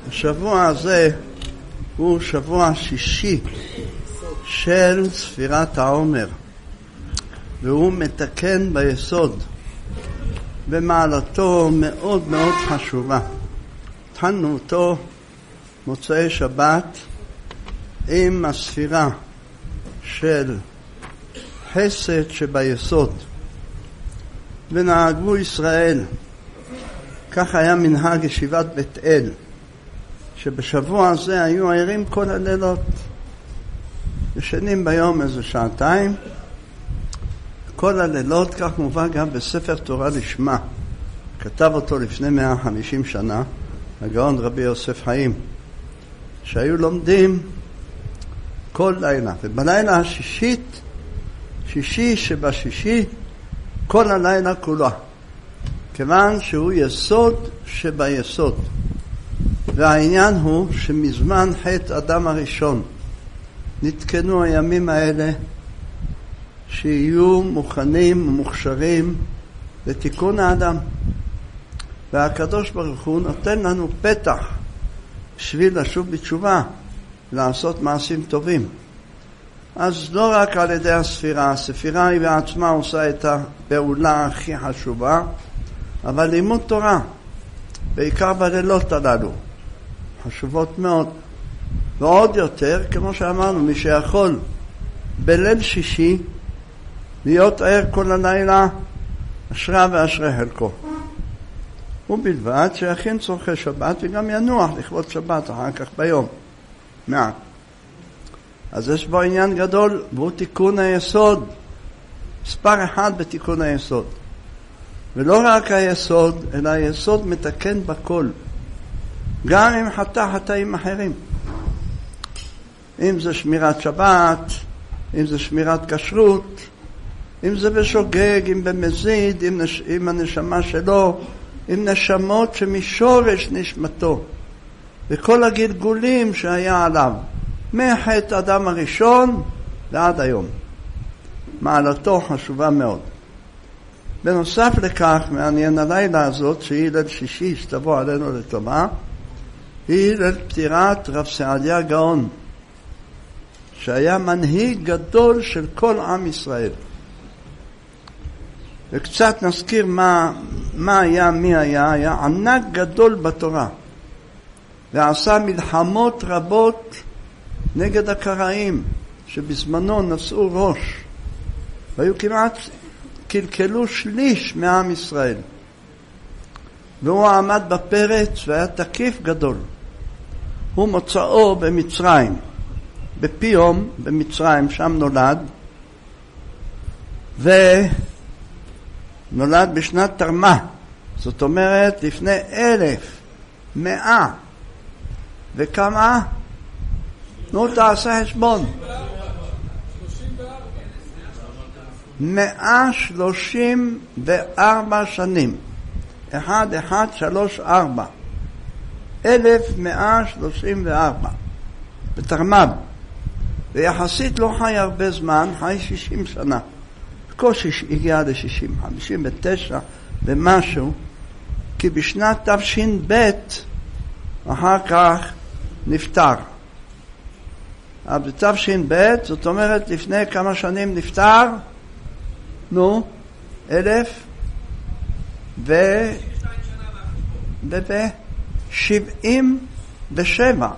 השבוע הזה הוא שבוע שישי של ספירת העומר, והוא מתקן ביסוד, במעלתו מאוד מאוד חשובה. התחלנו אותו מוצאי שבת עם הספירה של חסד שביסוד, ונהגו ישראל. כך היה מנהג ישיבת בית אל, שבשבוע הזה היו ערים כל הלילות, ישנים ביום איזה שעתיים כל הלילות. כך מובא גם בספר תורה לשמה, כתב אותו לפני 150 שנה הגאון רבי יוסף חיים, שהיו לומדים כל לילה, ובלילה השישית, שישי שבשישי, כל הלילה כולה, כיוון שהוא יסוד שביסוד. והעניין הוא שמזמן חטא אדם הראשון נתקנו הימים האלה שיהיו מוכנים ומוכשרים לתיקון האדם, והקדוש ברוך הוא נותן לנו פתח בשביל לשוב בתשובה, לעשות מעשים טובים. אז לא רק על ידי הספירה, הספירה היא בעצמה עושה את הפעולה הכי חשובה, אבל לימוד תורה, בעיקר בלילות הללו, חשובות מאוד. ועוד יותר, כמו שאמרנו, מי שיכול בליל שישי להיות ער כל הלילה, אשרה ואשרי חלקו. ובלבד שיכין צורכי שבת וגם ינוח לכבוד שבת אחר כך ביום מעט. אז יש בו עניין גדול, והוא תיקון היסוד, מספר אחד בתיקון היסוד. ולא רק היסוד, אלא היסוד מתקן בכל, גם אם חטאים אחרים. אם זה שמירת שבת, אם זה שמירת כשרות, אם זה בשוגג, אם במזיד, אם הנשמה שלו, אם נשמות שמשורש נשמתו, וכל הגלגולים שהיה עליו, מחטא אדם הראשון ועד היום. מעלתו חשובה מאוד. בנוסף לכך, מעניין הלילה הזאת, שהיא ליל שישי שתבוא עלינו לטובה, היא ליל פטירת רב סעדיה גאון, שהיה מנהיג גדול של כל עם ישראל. וקצת נזכיר מה היה, מי היה ענק גדול בתורה, ועשה מלחמות רבות נגד הקראים שבזמנו נשאו ראש, והיו כמעט קלקלו שליש מעם ישראל. והוא עמד בפרץ והיה תקיף גדול. הוא מוצאו במצרים, בפיום במצרים, שם נולד, ונולד בשנת תרמה, זאת אומרת לפני 1100 וכמה? נו תעשה חשבון, 134 שנים, 1134, 1134 בתרמ"ב. ויחסית לא חי הרבה זמן, חי 60 שנה, בקושי הגיע ל-60, 59 ומשהו, כי בשנת תש"ב אחר כך נפטר. אבל בתש"ב, זאת אומרת לפני כמה שנים נפטר? 1077.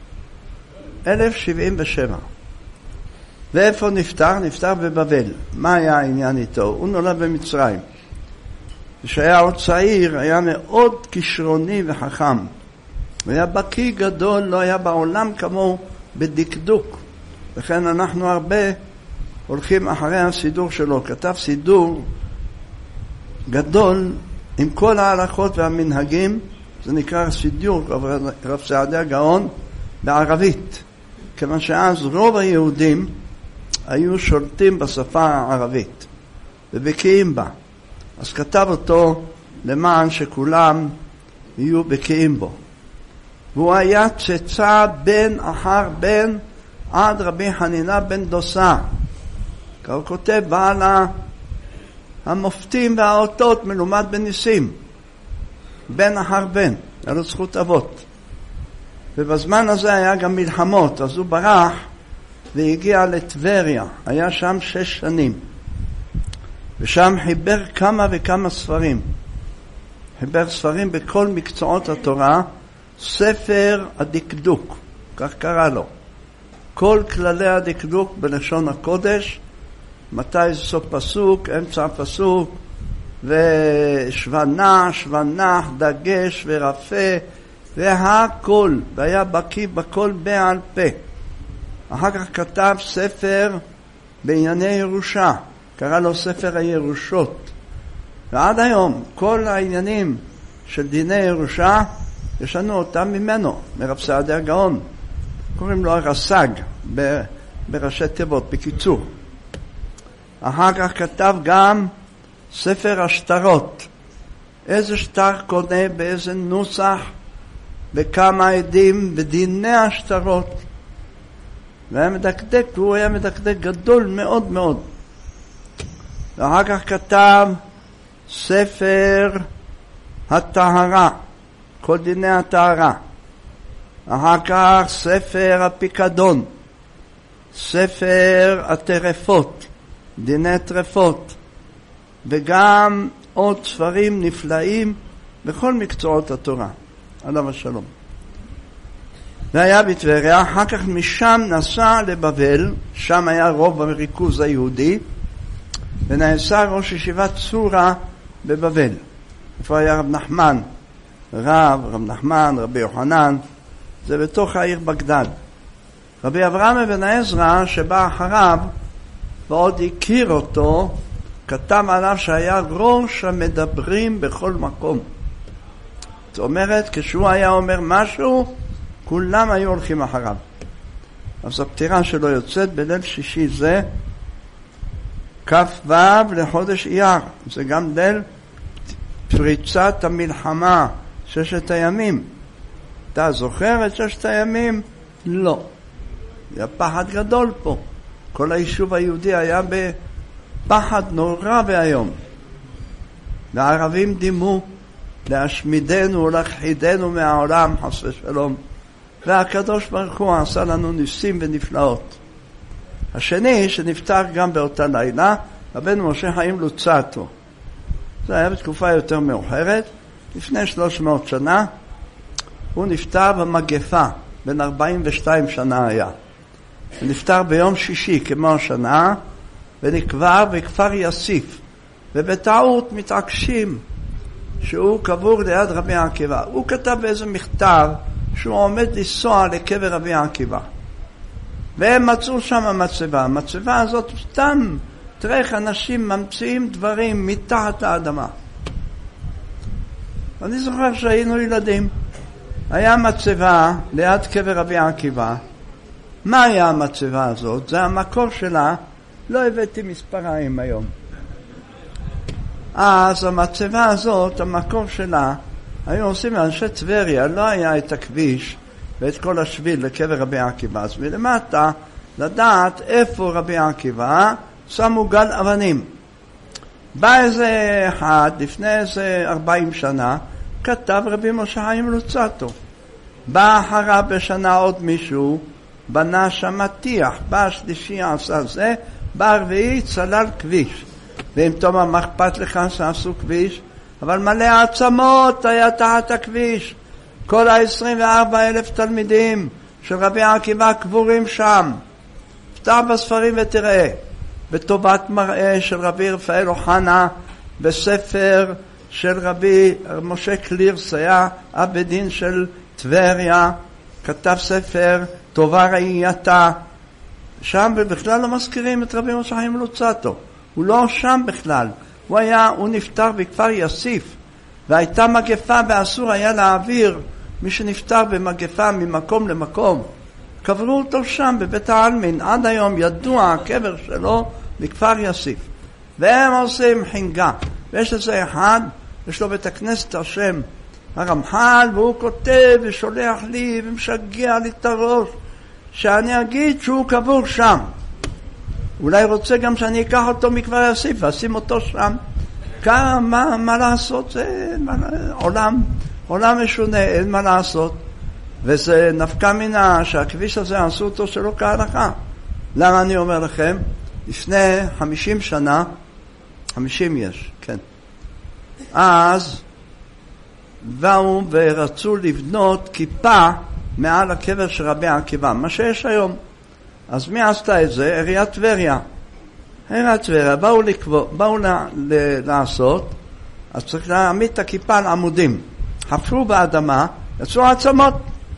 ואיפה נפטר? נפטר בבבל. מה היה העניין איתו? הוא נולד במצרים. כשהיה עוד צעיר, היה מאוד כישרוני וחכם. והיה בקי גדול, לא היה בעולם כמו בדקדוק. לכן אנחנו הרבה הולכים אחרי הסידור שלו. כתב סידור גדול עם כל ההלכות והמנהגים, זה נקרא סידור רב סעדיה גאון בערבית, כיוון שאז רוב היהודים היו שולטים בשפה הערבית ובקיאים בה, אז כתב אותו למען שכולם יהיו בקיאים בו. והוא היה צאצא בן אחר בן עד רבי חנינה בן דוסה, הוא כותב בעל המופתים והאותות מלומד בניסים, בן אחר בן, היה לו זכות אבות. ובזמן הזה היה גם מלחמות, אז הוא ברח והגיע לטבריה, היה שם 6 שנים, ושם חיבר כמה וכמה ספרים, חיבר ספרים בכל מקצועות התורה, ספר הדקדוק, כך קרא לו, כל כללי הדקדוק בלשון הקודש, מתי זה סוף פסוק, אמצע הפסוק, ושבנח, דגש ורפה, והכל, והיה בקיא בכל בעל פה. אחר כך כתב ספר בענייני ירושה, קרא לו ספר הירושות. ועד היום כל העניינים של דיני ירושה יש לנו אותם ממנו, מרב סעדיה גאון. קוראים לו הרס"ג בראשי תיבות, בקיצור. אחר כך כתב גם ספר השטרות, איזה שטר קונה, באיזה נוסח, בכמה עדים, ודיני השטרות. והיה מדקדק, והוא היה מדקדק גדול מאוד מאוד. ואחר כך כתב ספר הטהרה, כל דיני הטהרה. אחר כך ספר הפיקדון, ספר הטרפות, דיני טרפות, וגם עוד ספרים נפלאים בכל מקצועות התורה. עליו השלום. והיה בטבריה, אחר כך משם נסע לבבל, שם היה רוב הריכוז היהודי, ונעשה ראש ישיבת צורה בבבל. איפה היה רב נחמן? רב נחמן, רבי יוחנן, זה בתוך העיר בגדד. רבי אברהם אבן עזרא שבא אחריו ועוד הכיר אותו, כתב עליו שהיה ראש המדברים בכל מקום. זאת אומרת, כשהוא היה אומר משהו, כולם היו הולכים אחריו. אז הפטירה שלו יוצאת בליל שישי זה, כ"ו לחודש אייר. זה גם ליל פריצת המלחמה, 6 הימים. אתה זוכר את 6 הימים? לא. היה פחד גדול פה. כל היישוב היהודי היה בפחד נורא והיום. והערבים דימו להשמידנו ולהכחידנו מהעולם, חס ושלום. והקדוש ברוך הוא עשה לנו ניסים ונפלאות. השני שנפטר גם באותה לילה, רבנו משה חיים לוצאטו. זה היה בתקופה יותר מאוחרת, לפני 300 שנה. הוא נפטר במגפה, בין 42 שנה היה. הוא נפטר ביום שישי כמו השנה, ונקבר בכפר יסיף. ובטעות מתעקשים שהוא קבור ליד רבי עקיבא. הוא כתב באיזה מכתב שהוא עומד לנסוע לקבר רבי עקיבא. והם מצאו שם המצבה. המצבה הזאת סתם, תראה איך אנשים ממציאים דברים מתחת האדמה. אני זוכר שהיינו ילדים. היה מצבה ליד קבר רבי עקיבא. מה היה המצבה הזאת? זה המקור שלה. לא הבאתי מספריים היום. אז המצבה הזאת, המקור שלה, היו עושים אנשי טבריה, לא היה את הכביש ואת כל השביל לקבר רבי עקיבא. אז מלמטה לדעת איפה רבי עקיבא, שמו גל אבנים. בא איזה אחד, לפני איזה 40 שנה, כתב רבי משה חיים לוצאטו. בא אחריו בשנה עוד מישהו, בנה שם טיח, בא השלישי עשה זה, בא הרביעי צלל כביש. ואם תאמר, מה אכפת לך שעשו כביש? אבל מלא העצמות היה תחת הכביש. כל 24,000 תלמידים של רבי עקיבא קבורים שם. פתח בספרים ותראה. בטובת מראה של רבי רפאל אוחנה, בספר של רבי משה קלירס, היה אב דין של טבריה, כתב ספר טובה ראייתה. שם בכלל לא מזכירים את רבי משה חיים לוצאטו. הוא לא שם בכלל. הוא נפטר בכפר יסיף, והייתה מגפה ואסור היה להעביר מי שנפטר במגפה ממקום למקום. קברו אותו שם בבית העלמין. עד היום ידוע הקבר שלו בכפר יסיף. והם עושים חינגה. ויש לזה אחד, יש לו בית הכנסת השם הרמח"ל, והוא כותב ושולח לי ומשגע לי את הראש שאני אגיד שהוא קבור שם. אולי רוצה גם שאני אקח אותו מכפר יסיף ואשים אותו שם. מה לעשות? זה עולם משונה, אין מה לעשות. וזה נפקא מינה שהכביש הזה עשו אותו שלא כהלכה. למה אני אומר לכם? לפני 50 שנה, 50 יש, כן. אז באו ורצו לבנות כיפה מעל הקבר של רבי עקיבא, מה שיש היום. אז מי עשתה את זה? עיריית טבריה. עיריית טבריה באו לעשות, אז צריך להעמיד את הכיפה על עמודים. חפרו באדמה, יצאו עצמות.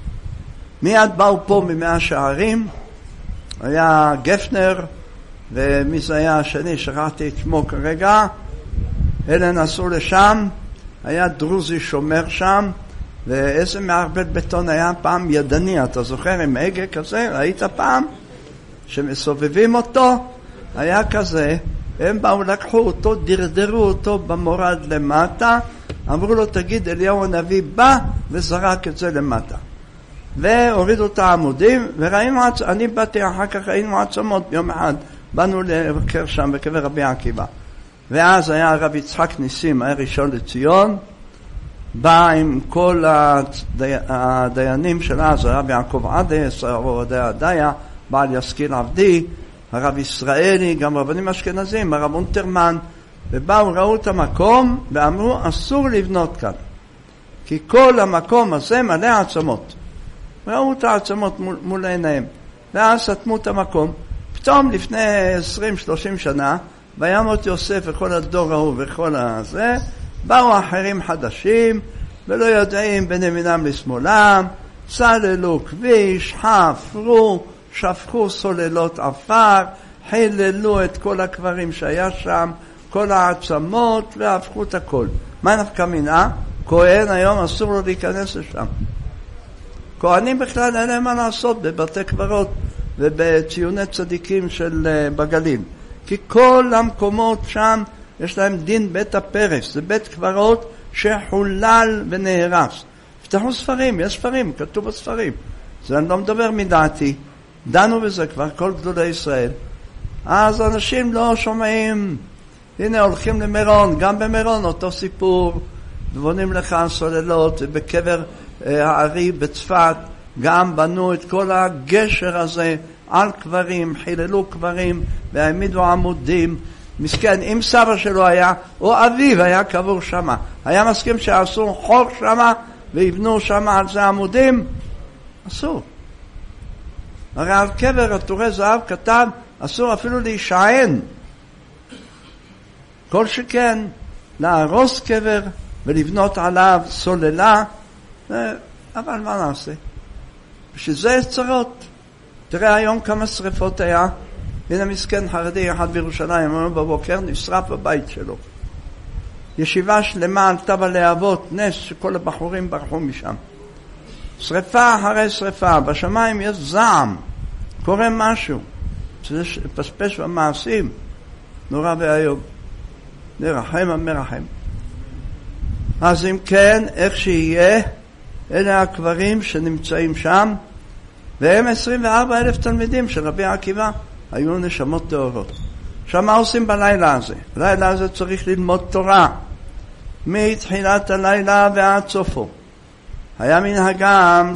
מיד באו פה ממאה שערים, היה גפנר, ומי זה היה השני, שכחתי את שמו כרגע, אלה נסעו לשם, היה דרוזי שומר שם, ואיזה מערבל בטון היה פעם ידני, אתה זוכר עם הגה כזה, ראית פעם? שמסובבים אותו, היה כזה, הם באו לקחו אותו, דרדרו אותו במורד למטה, אמרו לו תגיד אליהו הנביא בא וזרק את זה למטה. והורידו את העמודים, וראינו, אני באתי אחר כך, ראינו עצמות ביום אחד, באנו לבקר שם בקבר רבי עקיבא. ואז היה הרב יצחק ניסים, היה ראשון לציון, בא עם כל הדיינים של אז, הרב יעקב עדס, הרב עדיה, בעל יסקין עבדי, הרב ישראלי, גם רבנים אשכנזים, הרב אונטרמן, ובאו, ראו את המקום, ואמרו, אסור לבנות כאן, כי כל המקום הזה מלא עצמות. ראו את העצמות מול עיניהם, ואז סתמו את המקום. פתאום לפני 20-30 שנה, בימות יוסף וכל הדור ההוא וכל הזה, באו אחרים חדשים, ולא יודעים בין ימינם לשמאלם, צללו כביש, חפרו, שפכו סוללות עפר, חיללו את כל הקברים שהיה שם, כל העצמות, והפכו את הכל. מה נפקא מינה? כהן היום אסור לו להיכנס לשם. כהנים בכלל אין להם מה לעשות בבתי קברות ובציוני צדיקים של בגליל. כי כל המקומות שם יש להם דין בית הפרס. זה בית קברות שחולל ונהרס. פתחו ספרים, יש ספרים, כתוב בספרים. זה אני לא מדבר מדעתי. דנו בזה כבר כל גדולי ישראל. אז אנשים לא שומעים. הנה הולכים למירון, גם במירון אותו סיפור. ובונים לך סוללות, ובקבר הארי בצפת גם בנו את כל הגשר הזה על קברים, חיללו קברים והעמידו עמודים. מסכן, אם סבא שלו היה או אביו היה קבור שמה, היה מסכים שעשו חור שמה ויבנו שמה על זה עמודים? אסור. הרי על קבר עטורי זהב כתב אסור אפילו להישען, כל שכן להרוס קבר ולבנות עליו סוללה. אבל מה נעשה? בשביל יש צרות. תראה היום כמה שריפות היה. הנה מסכן חרדי אחד בירושלים, אמרו בבוקר נשרף בבית שלו. ישיבה שלמה עלתה בלהבות, נס שכל הבחורים ברחו משם. שריפה אחרי שריפה, בשמיים יש זעם, קורה משהו. זה פספש במעשים, נורא ואיום. נרחם המרחם. אז אם כן, איך שיהיה, אלה הקברים שנמצאים שם, והם 24,000 תלמידים של רבי עקיבא, היו נשמות טהורות. עכשיו מה עושים בלילה הזה? בלילה הזה צריך ללמוד תורה, מתחילת הלילה ועד סופו. היה מנהגם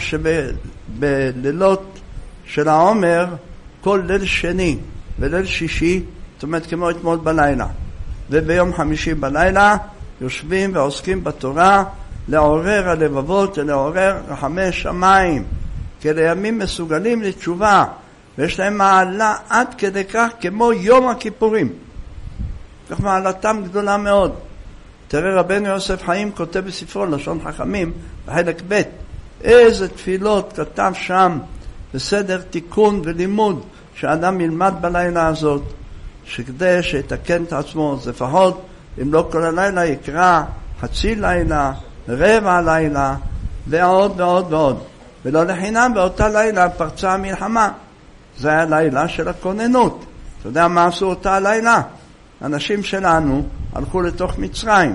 שבלילות של העומר, כל ליל שני וליל שישי, זאת אומרת כמו אתמול בלילה, וביום חמישי בלילה, יושבים ועוסקים בתורה, לעורר הלבבות ולעורר רחמי שמיים, כי לימים מסוגלים לתשובה, ויש להם מעלה עד כדי כך כמו יום הכיפורים. כך מעלתם גדולה מאוד. תראה רבנו יוסף חיים כותב בספרו לשון חכמים, בחלק ב', איזה תפילות כתב שם, בסדר תיקון ולימוד, שאדם ילמד בלילה הזאת, שכדי שיתקן את עצמו, אז לפחות, אם לא כל הלילה יקרא חצי לילה, רבע לילה, ועוד ועוד ועוד. ולא לחינם באותה לילה פרצה המלחמה. זה היה לילה של הכוננות. אתה יודע מה עשו אותה לילה? אנשים שלנו הלכו לתוך מצרים,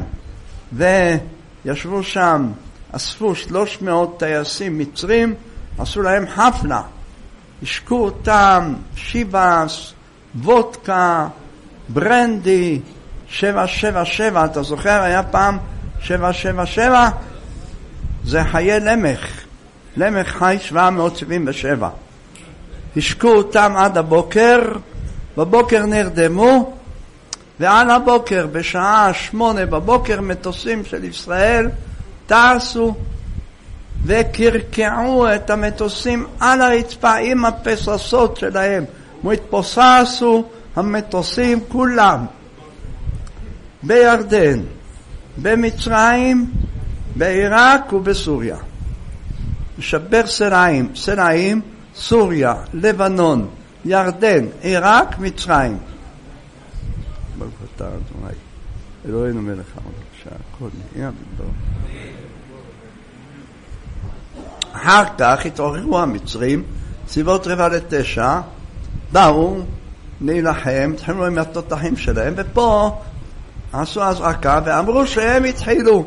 וישבו שם, אספו 300 טייסים מצרים, עשו להם חפלה. השקו אותם, שיבס, וודקה, ברנדי, 777, אתה זוכר? היה פעם 777? זה חיי למך. למך חי 777. השקו אותם עד הבוקר, בבוקר נרדמו, ועל הבוקר בשעה 8 בבוקר מטוסים של ישראל טסו וקרקעו את המטוסים על הרצפה עם הפססות שלהם. והתפוססו המטוסים כולם בירדן, במצרים, בעיראק ובסוריה. משבר סרעים, סוריה, לבנון, ירדן, עיראק, מצרים. ברוך אתה אדוני אלוהינו מלך העולם שהכל נהיה בדברו. אחר כך התעוררו המצרים, סביבות 8:45, באו להילחם, התחילו עם התותחים שלהם, ופה עשו הזרקה ואמרו שהם התחילו.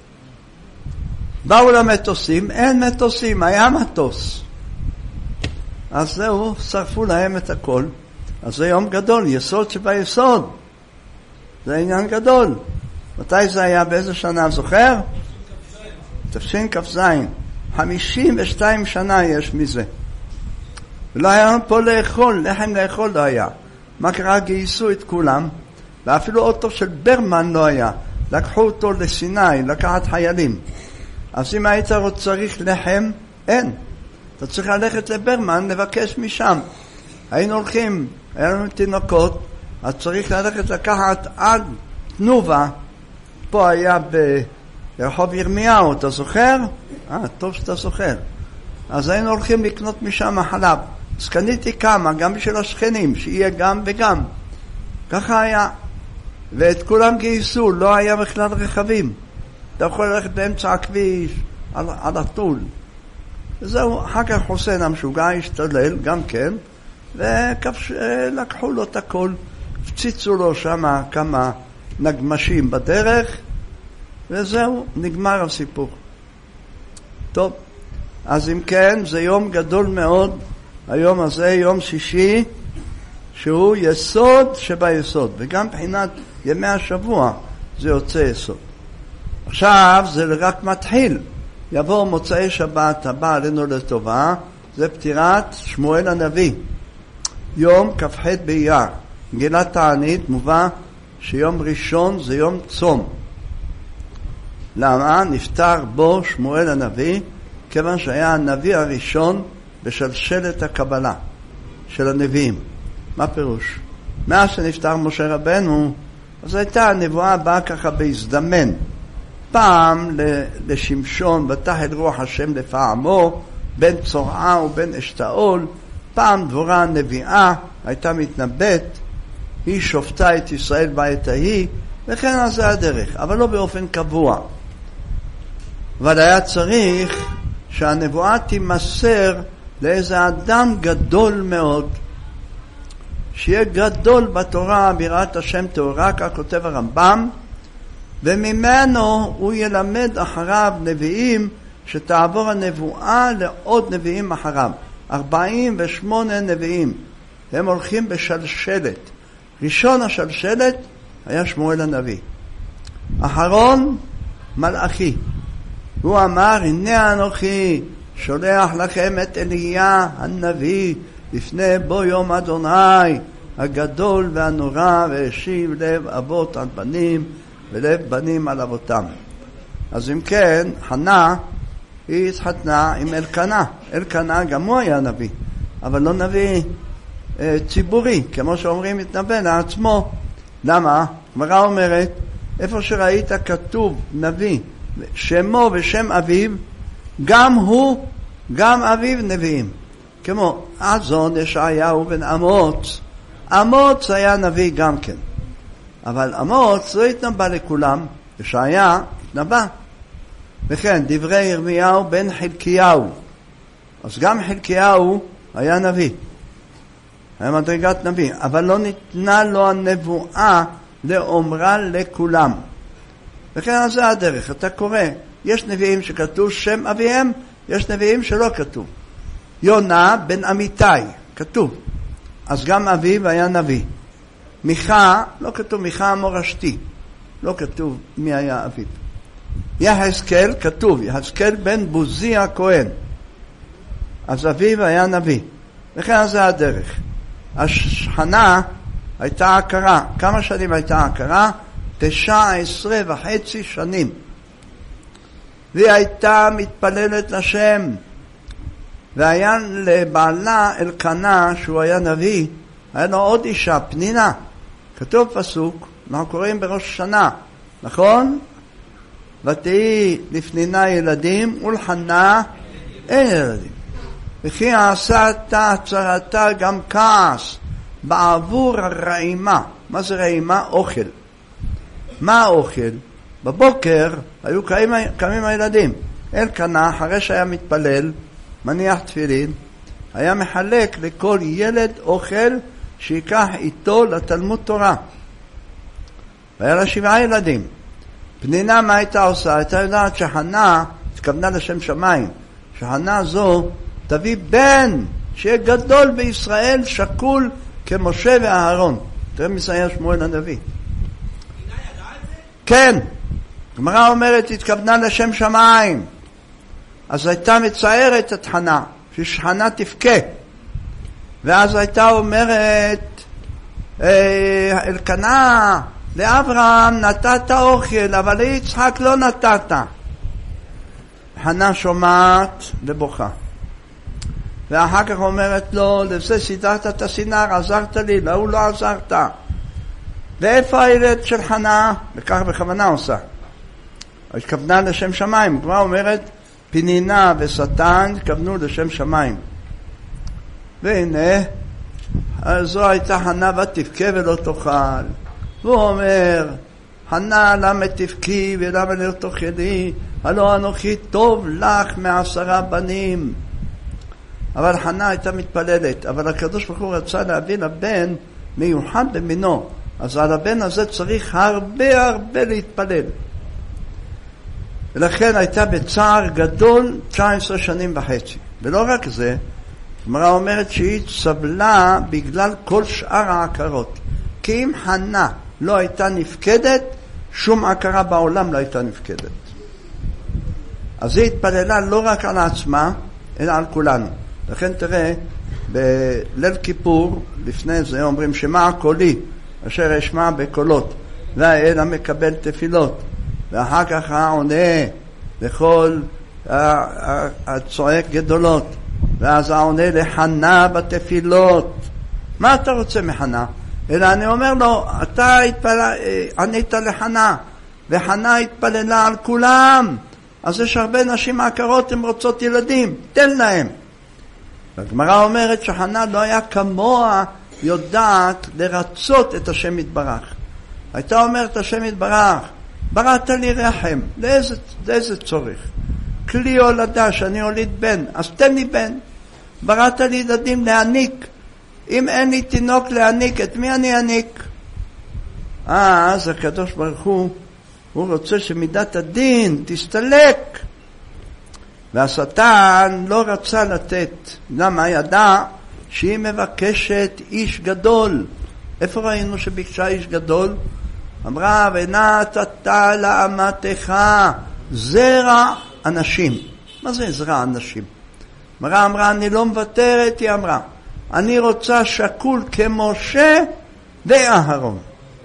באו למטוסים, אין מטוסים, היה מטוס. אז זהו, שרפו להם את הכל. אז זה יום גדול, יסוד שביסוד. זה עניין גדול. מתי זה היה? באיזה שנה? זוכר? תשכ"ז. 52 שנה יש מזה. ולא היה לנו פה לאכול, לחם לאכול לא היה. מה קרה? גייסו את כולם, ואפילו אוטו של ברמן לא היה. לקחו אותו לסיני, לקחת חיילים. אז אם היית צריך לחם, אין. אתה צריך ללכת לברמן, לבקש משם. היינו הולכים, היה לנו תינוקות, אז צריך ללכת לקחת עד תנובה. פה היה ברחוב ירמיהו, אתה זוכר? טוב שאתה זוכר. אז היינו הולכים לקנות משם חלב. אז קניתי כמה, גם בשביל השכנים, שיהיה גם וגם. ככה היה. ואת כולם גייסו, לא היה בכלל רכבים. אתה יכול ללכת באמצע הכביש, על הטול. וזהו, אחר כך חוסן המשוגע השתולל, גם כן, ולקחו לו את הכל, הפציצו לו שם כמה נגמשים בדרך, וזהו, נגמר הסיפור. טוב, אז אם כן, זה יום גדול מאוד, היום הזה, יום שישי, שהוא יסוד שביסוד, וגם מבחינת ימי השבוע זה יוצא יסוד. עכשיו זה רק מתחיל, יבוא מוצאי שבת הבא עלינו לטובה, זה פטירת שמואל הנביא, יום כ"ח באייר. מגילת תענית מובא שיום ראשון זה יום צום. למה? נפטר בו שמואל הנביא, כיוון שהיה הנביא הראשון בשלשלת הקבלה של הנביאים. מה פירוש? מאז שנפטר משה רבנו, אז הייתה הנבואה באה ככה בהזדמן. פעם לשמשון, ותחל רוח השם לפעמו, בין צורעה ובין אשתאול. פעם דבורה הנביאה הייתה מתנבאת, היא שופטה את ישראל בעת ההיא, וכן אז זה הדרך, אבל לא באופן קבוע. אבל היה צריך שהנבואה תימסר לאיזה אדם גדול מאוד, שיהיה גדול בתורה, ביראת השם תורה, כך כותב הרמב"ם, וממנו הוא ילמד אחריו נביאים, שתעבור הנבואה לעוד נביאים אחריו. 48 נביאים, הם הולכים בשלשלת. ראשון השלשלת היה שמואל הנביא, אחרון מלאכי. הוא אמר, הנה אנוכי שולח לכם את אליה הנביא לפני בוא יום אדוני הגדול והנורא, והשיב לב אבות על בנים ולב בנים על אבותם. אז אם כן, חנה היא התחתנה עם אלקנה. אלקנה גם הוא היה נביא, אבל לא נביא ציבורי, כמו שאומרים התנבא לעצמו. למה? גמרא אומרת, איפה שראית כתוב נביא שמו ושם אביו, גם הוא גם אביו נביאים, כמו עזון ישעיהו בן אמוץ. אמוץ היה נביא גם כן, אבל אמוץ לא התנבא לכולם, ישעיה התנבא. וכן דברי ירמיהו בן חלקיהו, אז גם חלקיהו היה נביא, היה מדרגת נביא, אבל לא ניתנה לו הנבואה לאומרה לכולם. וכן אז זה הדרך, אתה קורא, יש נביאים שכתוב שם אביהם, יש נביאים שלא כתוב. יונה בן אמיתי כתוב, אז גם אביו היה נביא. מיכה, לא כתוב מיכה המורשתי, לא כתוב מי היה אביו. יחזקאל כתוב, יחזקאל בן בוזי הכהן, אז אביו היה נביא. וכן זה הדרך. חנה הייתה הכרה. כמה שנים הייתה הכרה? 19.5 שנים. והיא הייתה מתפללת לשם. והיה לבעלה אלקנה, שהוא היה נביא, היה לו עוד אישה, פנינה. כתוב פסוק, אנחנו קוראים בראש שנה, נכון? ותהי לפנינה ילדים ולחנה אין ילדים. וכי עשתה צרתה גם כעס בעבור הרעימה. מה זה רעימה? אוכל. מה האוכל? בבוקר היו קמים הילדים. אלקנה אחרי שהיה מתפלל, מניח תפילין, היה מחלק לכל ילד אוכל שיקח איתו לתלמוד תורה. והיה לה 7 ילדים. פנינה מה הייתה עושה? הייתה יודעת שחנה, התכוונה לשם שמיים, שחנה זו תביא בן שיהיה גדול בישראל, שקול כמשה ואהרון. תראה מסייע שמואל הנביא. פנינה ידעה את זה? כן. גמרא אומרת, התכוונה לשם שמיים. אז הייתה מצערת את חנה, שחנה תבכה. ואז הייתה אומרת, אלקנה, לאברהם נתת אוכל, אבל ליצחק לא נתת. חנה שומעת ובוכה. ואחר כך אומרת לו, לזה סידרת את הסינר, עזרת לי, להוא לא עזרת. ואיפה הילד של חנה? וכך בכוונה עושה. התכוונה לשם שמיים. כבר אומרת, פנינה ושטן התכוונו לשם שמיים. והנה, זו הייתה חנה ותבכה ולא תאכל. והוא אומר, חנה למה תבכי ולמה לא תאכלי? הלא אנוכי טוב לך 10 בנים. אבל חנה הייתה מתפללת, אבל הקדוש ברוך הוא רצה להביא לבן מיוחד במינו. אז על הבן הזה צריך הרבה להתפלל. ולכן הייתה בצער גדול 19.5 שנים. ולא רק זה, הגמרא אומרת שהיא סבלה בגלל כל שאר ההכרות. כי אם חנה לא הייתה נפקדת, שום הכרה בעולם לא הייתה נפקדת. אז היא התפללה לא רק על עצמה, אלא על כולנו. לכן תראה, בליל כיפור, לפני זה אומרים שמע קולי, אשר אשמע בקולות, והאל המקבל תפילות, ואחר כך העונה לכל הצועק גדולות, ואז העונה לחנה בתפילות. מה אתה רוצה מחנה? אלא אני אומר לו, אתה ענית לחנה, וחנה התפללה על כולם. אז יש הרבה נשים עקרות, הן רוצות ילדים, תן להם. והגמרא אומרת שחנה לא היה כמוה יודעת לרצות את השם יתברך. הייתה אומרת השם יתברך, בראת לי רחם, לאיזה צורך? כלי הולדה שאני הוליד בן, אז תן לי בן. בראת לי ילדים להעניק. אם אין לי תינוק להעניק, את מי אני אעניק? אז הקדוש ברוך הוא רוצה שמידת הדין תסתלק. והשטן לא רצה לתת. למה? ידע שהיא מבקשת איש גדול. איפה ראינו שביקשה איש גדול? אמרה, ונתת לאמתך זרע אנשים. מה זה זרע אנשים? אמרה, אני לא מוותרת, היא אמרה. אני רוצה שקול כמשה ואהרון.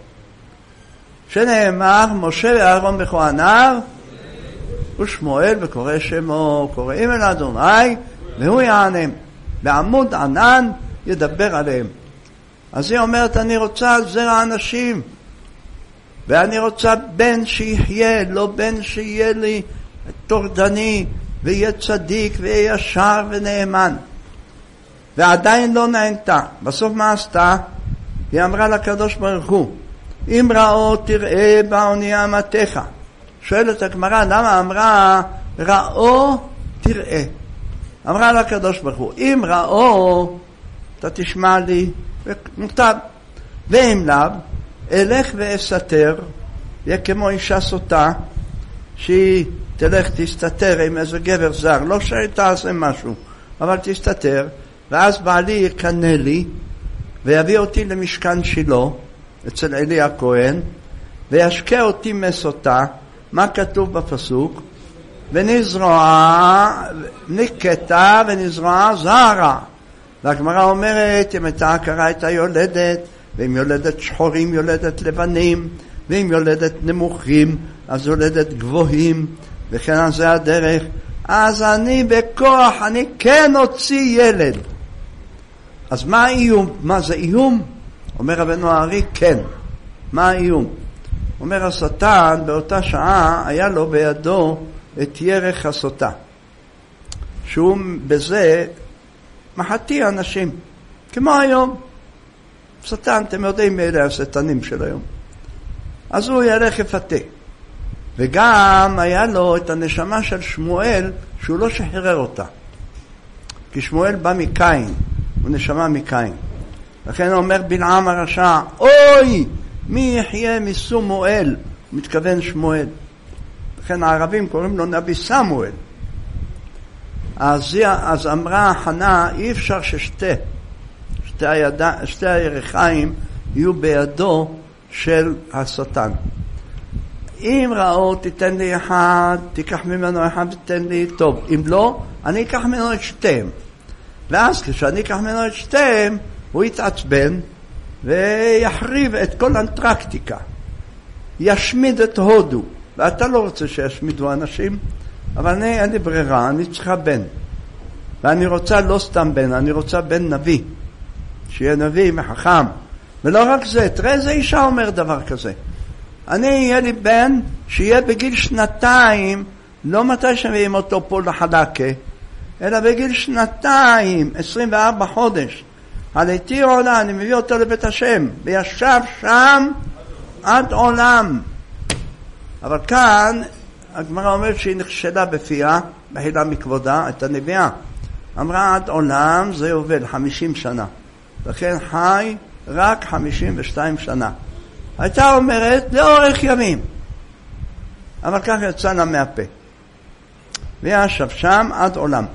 שנאמר, משה ואהרון בכהניו, ושמואל וקורא שמו, קוראים אל אדוני, והוא יענם. בעמוד ענן ידבר עליהם. אז היא אומרת, אני רוצה זרע אנשים, ואני רוצה בן שיחיה, לא בן שיהיה לי תורדני, ויהיה צדיק, ויהיה ישר ונאמן. ועדיין לא נענתה. בסוף מה עשתה? היא אמרה לקדוש ברוך הוא, אם ראו תראה באונייה אמתך. שואלת הגמרא, למה אמרה ראו תראה? אמרה לקדוש ברוך הוא, אם ראו אתה תשמע לי ומוטב, ואם לאו אלך ואסתר, יהיה כמו אישה סוטה שהיא תלך תסתתר עם איזה גבר זר, לא שתעשה משהו, אבל תסתתר, ואז בעלי יקנה לי ויביא אותי למשכן שלו אצל אלי הכהן וישקה אותי מסוטה. מה כתוב בפסוק? נקטה ונזרעה זרה. והגמרא אומרת, אם הייתה הכרה הייתה יולדת, ואם יולדת שחורים יולדת לבנים, ואם יולדת נמוכים אז יולדת גבוהים, וכן על זה הדרך. אז אני בכוח, אני כן הוציא ילד. אז מה האיום? מה זה איום? אומר רבנו הארי, כן. מה האיום? אומר השטן, באותה שעה היה לו בידו את ירך הסוטה, שהוא בזה מחתי אנשים, כמו היום. שטן, אתם יודעים מאלה השטנים של היום. אז הוא ילך יפתה. וגם היה לו את הנשמה של שמואל, שהוא לא שחרר אותה. כי שמואל בא מקין, הוא נשמה מקין. לכן הוא אומר בלעם הרשע, אוי, מי יחיה מסומואל? הוא מתכוון שמואל. לכן הערבים קוראים לו נביא סמואל. אז אמרה חנה, אי אפשר ששתי הירחיים יהיו בידו של השטן. אם ראו תיתן לי אחד, תיקח ממנו אחד ותיתן לי, טוב. אם לא, אני אקח ממנו את שתיהם. ואז כשאני אקח ממנו את שתיהם, הוא יתעצבן ויחריב את כל אנטרקטיקה. ישמיד את הודו. ואתה לא רוצה שישמידו אנשים, אבל אין לי ברירה, אני צריכה בן. ואני רוצה לא סתם בן, אני רוצה בן נביא. שיהיה נביא מחכם. ולא רק זה, תראה איזה אישה אומר דבר כזה. יהיה לי בן שיהיה בגיל 2, לא מתי שמביאים אותו פה לחלקה, אלא בגיל 2, 24 חודש. עליתי עולה, אני מביא אותו לבית השם, וישב שם עד עולם. אבל כאן, הגמרא אומרת שהיא נכשלה בפיה, בחילה מכבודה, את הנביאה. אמרה עד עולם זה יובל 50 שנה. לכן חי רק 52 שנה. הייתה אומרת לאורך ימים. אבל ככה יצא לה מהפה. וישב שם עד עולם.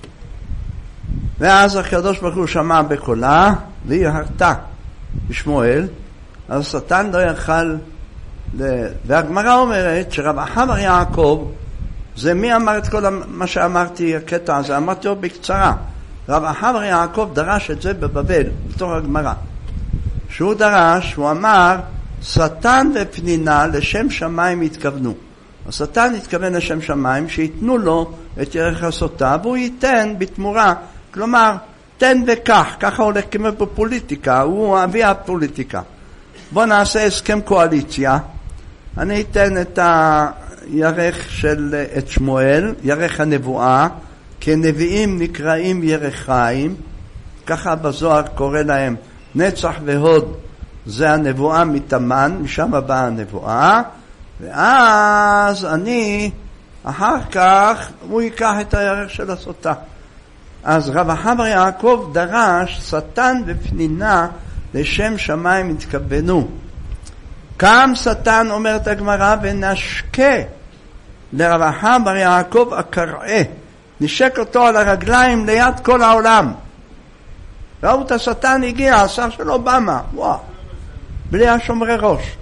ואז הקדוש ברוך הוא שמע בקולה, והיא הרתה בשמואל, אז השטן לא יכל והגמרא אומרת שרב אחא בר יעקב, זה מי אמר את כל מה שאמרתי, הקטע הזה, אמרתי לו בקצרה. רב אחא בר יעקב דרש את זה בבבל, בתור הגמרא. שהוא דרש, הוא אמר, שטן ופנינה לשם שמיים התכוונו. השטן התכוון לשם שמיים, שיתנו לו את ירך הסוטה, והוא ייתן בתמורה, כלומר, תן וכך, ככה הולך כמו בפוליטיקה, הוא אבי הפוליטיקה. בוא נעשה הסכם קואליציה, אני אתן את הירך את שמואל, ירך הנבואה, כי נביאים נקראים ירחיים, ככה בזוהר קורא להם נצח והוד, זה הנבואה מתמן, משם באה הנבואה, ואז אני, אחר כך, הוא ייקח את הירך של הסוטה. אז רב אחא בר יעקב דרש, שטן ופנינה לשם שמיים התכוונו. קם שטן, אומרת הגמרא, ונשקה לרב אחא בר יעקב הקראה, נשק אותו על הרגליים ליד כל העולם. ראו את השטן הגיע, השר של אובמה, וואו, בלי השומרי ראש.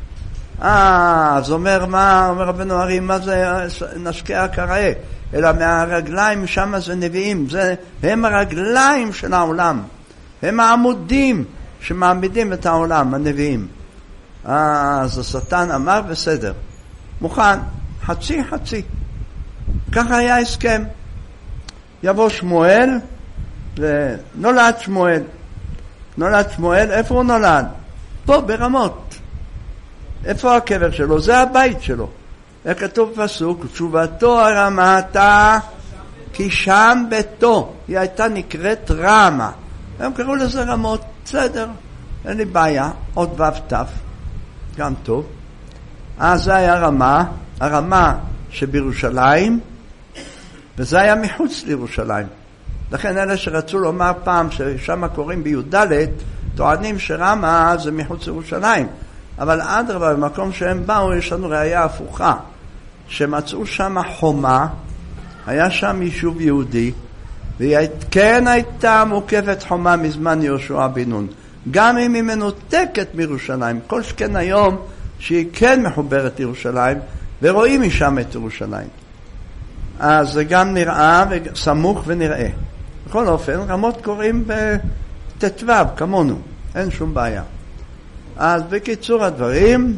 אז אומר רבנו הארי, מה זה נשקה הקראה? אלא מהרגליים שם זה נביאים, הם הרגליים של העולם, הם העמודים שמעמידים את העולם, הנביאים. אז השטן אמר בסדר, מוכן, חצי. ככה היה הסכם. יבוא שמואל, ונולד שמואל, איפה הוא נולד? פה ברמות. איפה הקבר שלו? זה הבית שלו. איך כתוב פסוק, תשובתו הרמתה כי שם ביתו. היא הייתה נקראת רמה. הם קראו לזה רמות, בסדר, אין לי בעיה, עוד ו"ת, גם טוב. אז זה היה הרמה שבירושלים, וזה היה מחוץ לירושלים. לכן אלה שרצו לומר פעם ששם קוראים בי"ד, טוענים שרמה זה מחוץ לירושלים. אבל אדרבה, במקום שהם באו, יש לנו ראייה הפוכה, שמצאו שם חומה, היה שם יישוב יהודי, וכן הייתה מוקפת חומה מזמן יהושע בן נון, גם אם היא מנותקת מירושלים, כל שכן היום שהיא כן מחוברת לירושלים, ורואים משם את ירושלים. אז זה גם נראה סמוך ונראה. בכל אופן, רמות קוראים בתתוו, כמונו, אין שום בעיה. אז בקיצור הדברים,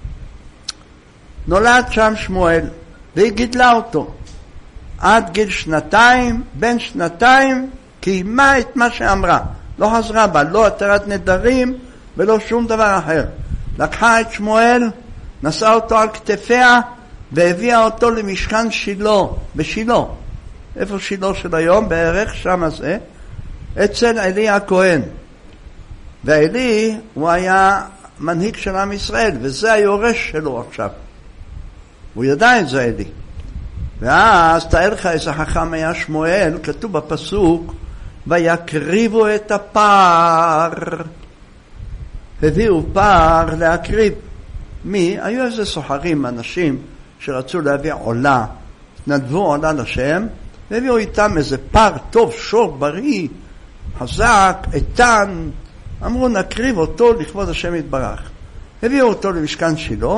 נולד שם שמואל, והיא גידלה אותו. עד גיל 2, בין 2, קיימה את מה שאמרה. לא חזרה בה, לא התרת נדרים ולא שום דבר אחר. לקחה את שמואל, נשאה אותו על כתפיה, והביאה אותו למשכן שילה, בשילה. איפה שילה של היום? בערך שם הזה, אצל אלי הכהן. ואלי הוא היה מנהיג של עם ישראל, וזה היורש שלו עכשיו. הוא ידע את זה, אלי. ואז תאר לך איזה חכם היה שמואל, כתוב בפסוק, ויקריבו את הפר. הביאו פר להקריב. מי? היו איזה סוחרים, אנשים שרצו להביא עולה, נדבו עולה לשם, והביאו איתם איזה פר טוב, שור, בריא, חזק, איתן. אמרו נקריב אותו לכבוד השם יתברך. הביאו אותו למשכן שילה,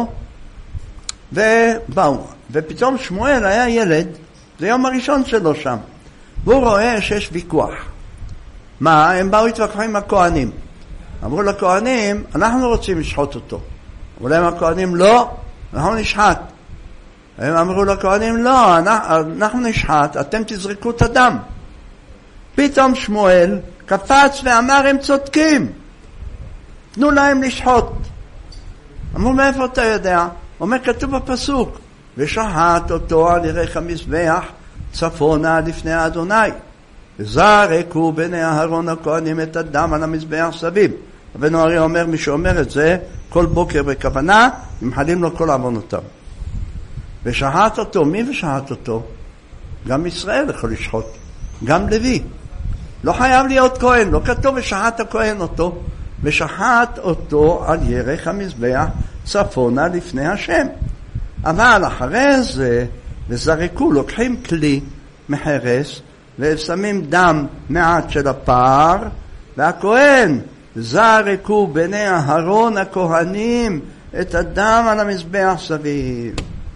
ובאו. ופתאום שמואל היה ילד, זה יום הראשון שלו שם. והוא רואה שיש ויכוח. מה? הם באו התווכחים עם הכהנים. אמרו לכהנים, אנחנו רוצים לשחוט אותו. אמרו להם הכהנים, לא, אנחנו נשחט. הם אמרו לכהנים, לא, אנחנו נשחט, אתם תזרקו את הדם. פתאום שמואל קפץ ואמר, הם צודקים. תנו להם לשחוט. אמרו, מאיפה אתה יודע? אומר, כתוב בפסוק, ושחט אותו על ירך המזבח צפונה לפני אדוני. וזרקו בני אהרון הכהנים את הדם על המזבח סביב. רבנו אריה אומר, מי שאומר את זה, כל בוקר בכוונה, ימחלים לו כל עוונותיו. ושחט אותו, מי ושחט אותו? גם ישראל יכול לשחוט, גם לוי. לא חייב להיות כהן, לא כתוב ושחט הכהן אותו, ושחט אותו על ירך המזבח צפונה לפני השם. אבל אחרי זה, וזרקו, לוקחים כלי מחרס, ושמים דם מעט של הפר, והכהן זרקו בני אהרון הכהנים את הדם על המזבח סביב.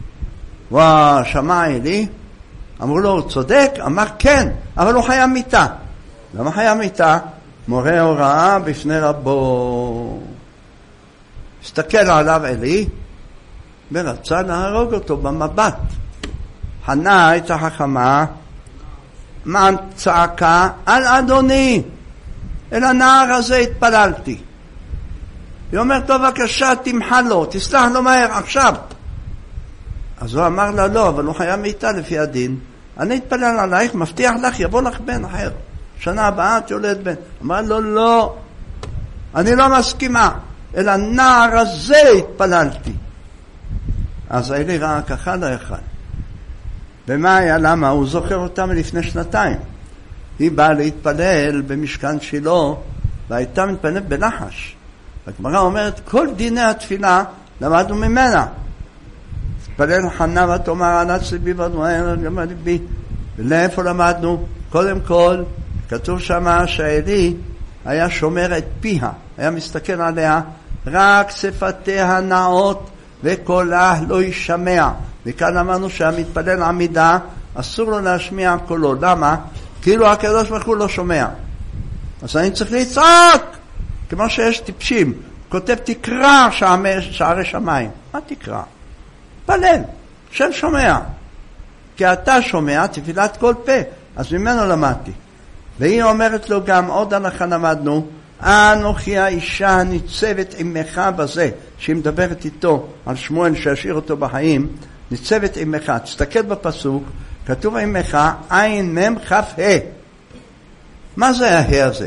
שמע אלי, אמרו לו, הוא צודק? אמר כן, אבל הוא חייב מיתה. למה חייב מיתה? מורה הוראה בפני רבו. הסתכל עליו אלי, ורצה להרוג אותו במבט. חנה הייתה חכמה, מען צעקה, על אדוני, אל הנער הזה התפללתי. היא אומרת, טוב, בבקשה, תמחה לו, תסלח לו מהר, עכשיו. אז הוא אמר לה, לא, אבל הוא חייב מיתה לפי הדין. אני אתפלל עלייך, מבטיח לך, יבוא לך בן אחר. שנה הבאה את יולדת בן. אמר לו, לא, אני לא מסכימה, אל הנער הזה התפללתי. אז אלי ראה ככה לא יכל. ומה היה? למה? הוא זוכר אותה מלפני 2. היא באה להתפלל במשכן שילה, והייתה מתפללת בלחש. הגמרא אומרת, כל דיני התפילה למדנו ממנה. תפלל חנה ותאמר ענת ליבי ודמעה ליבי. ולאיפה למדנו? קודם כל, כתוב שמה שהאלי היה שומר את פיה, היה מסתכל עליה, רק שפתיה נאות וקולה לא ישמע. וכאן אמרנו שהמתפלל עמידה אסור לו להשמיע קולו. למה? כאילו הקדוש ברוך הוא לא שומע. אז אני צריך לצעוק, כמו שיש טיפשים. כותב תקרא שערי שמיים. מה תקרא? פלל, שם שומע. כי אתה שומע תפילת כל פה. אז ממנו למדתי. והיא אומרת לו גם, עוד הלכה למדנו, אנוכי האישה הניצבת עמך בזה, שהיא מדברת איתו על שמואל שהשאיר אותו בחיים, ניצבת עמך. תסתכל בפסוק, כתוב עמך, עין מם כף ה. מה זה ההא הזה?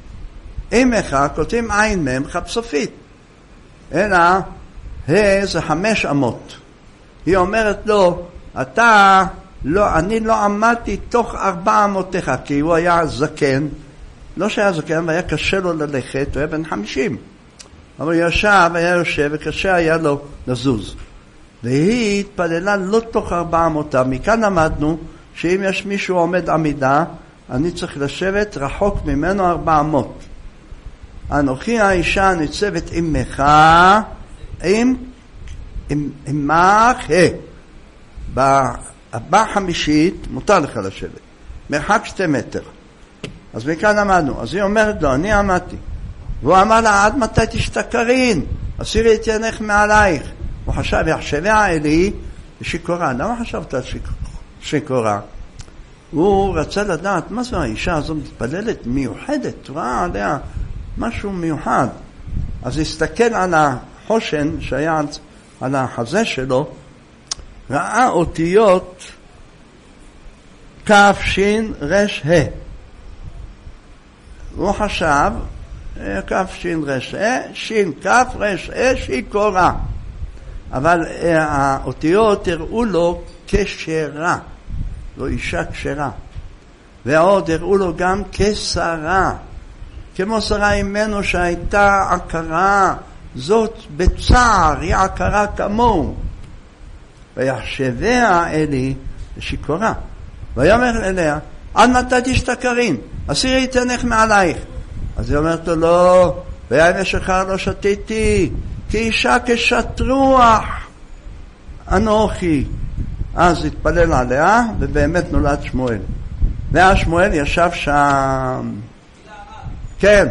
עמך כותבים עין מם כף סופית. אלא, ה' זה 5 אמות. היא אומרת לו, אתה, לא, אני לא עמדתי תוך 4 אמותיך, כי הוא היה זקן, לא שהיה זקן, והיה קשה לו ללכת, הוא היה בן 50. אבל הוא ישב, היה יושב, וקשה היה לו לזוז. והיא התפללה לא תוך 4 אמותיו. מכאן למדנו שאם יש מישהו עומד עמידה, אני צריך לשבת רחוק ממנו 4 אמות. אנוכי האישה ניצבת עמך, עמך, הבא חמישית, מותר לך לשבת. מרחק 2 מטר. אז מכאן עמדנו. אז היא אומרת לו, אני עמדתי. והוא אמר לה, עד מתי תשתכרין? הסירי את ידך מעלייך. הוא חשב, יחשביה אלי שיכורה. למה חשבת שיכורה? הוא רצה לדעת, מה זו האישה הזו מתפללת מיוחדת? ראה עליה משהו מיוחד. אז הסתכל על החושן שהיה על החזה שלו, ראה אותיות כף שין רש ה. הוא חשב, כף שין רש ה, שין כף רש ה שיכורה. אבל האותיות הראו לו כשרה, לא אישה כשרה. ועוד הראו לו גם כשרה, כמו שרה אימנו שהייתה עקרה, זאת בצער, היא עקרה כמוהו. ויחשביה אלי שיכורה. ויאמר אליה, עד מתי תשתכרין? הסירי את ידך מעלייך. אז היא אומרת לו, לא, בימי שחר לא שתיתי, כי אישה כשטרוח אנוכי. אז התפלל עליה, ובאמת נולד שמואל. ואז שמואל ישב שם. כן.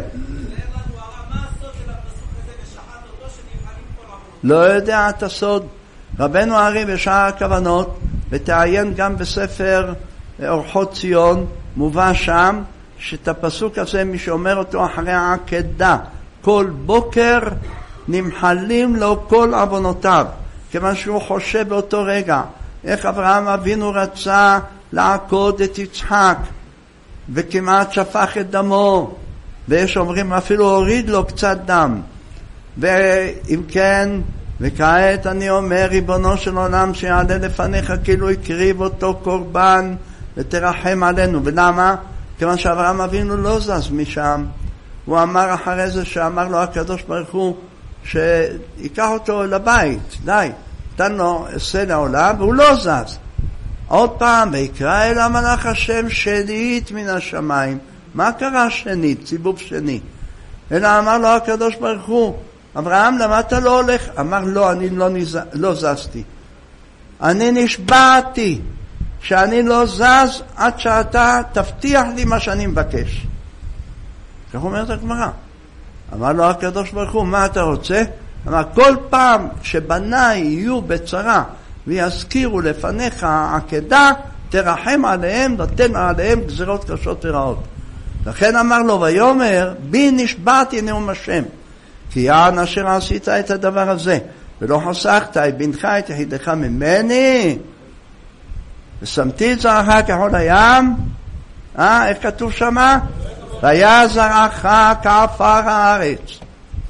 לא יודע את הסוד. רבנו הארי בשאר הכוונות, ותעיין גם בספר אורחות ציון, מובא שם, שאת הפסוק הזה מי שאומר אותו אחרי העקדה, כל בוקר נמחלים לו כל עוונותיו, כיוון שהוא חושב באותו רגע, איך אברהם אבינו רצה לעקוד את יצחק, וכמעט שפך את דמו, ויש אומרים אפילו הוריד לו קצת דם, ואם כן, וכעת אני אומר, ריבונו של עולם שיעלה לפניך כאילו הקריב אותו קורבן ותרחם עלינו. ולמה? כיוון שאברהם אבינו לא זז משם. הוא אמר אחרי זה שאמר לו הקדוש ברוך הוא שיקח אותו לבית, די, תן לו עשה לעולם, והוא לא זז. עוד פעם, ויקרא אל המלאך השם שנית מן השמיים. מה קרה שנית? סיבוב שני. אלא אמר לו הקדוש ברוך הוא, אברהם, למה אתה לא הולך? אמר, לא, אני לא זזתי. אני נשבעתי שאני לא זז עד שאתה תבטיח לי מה שאני מבקש. כך אומרת הגמרא. אמר לו הקדוש ברוך הוא, מה אתה רוצה? אמר, כל פעם שבניי יהיו בצרה ויזכירו לפניך עקדה, תרחם עליהם ותן עליהם גזירות קשות ורעות. לכן אמר לו, ויאמר, בי נשבעתי נאום השם. כי יען אשר עשית את הדבר הזה, ולא חסכת את בנך את יחידך ממני, ושמתי את זרעך כחול הים, איך כתוב שמה? והיה זרעך כעפר הארץ.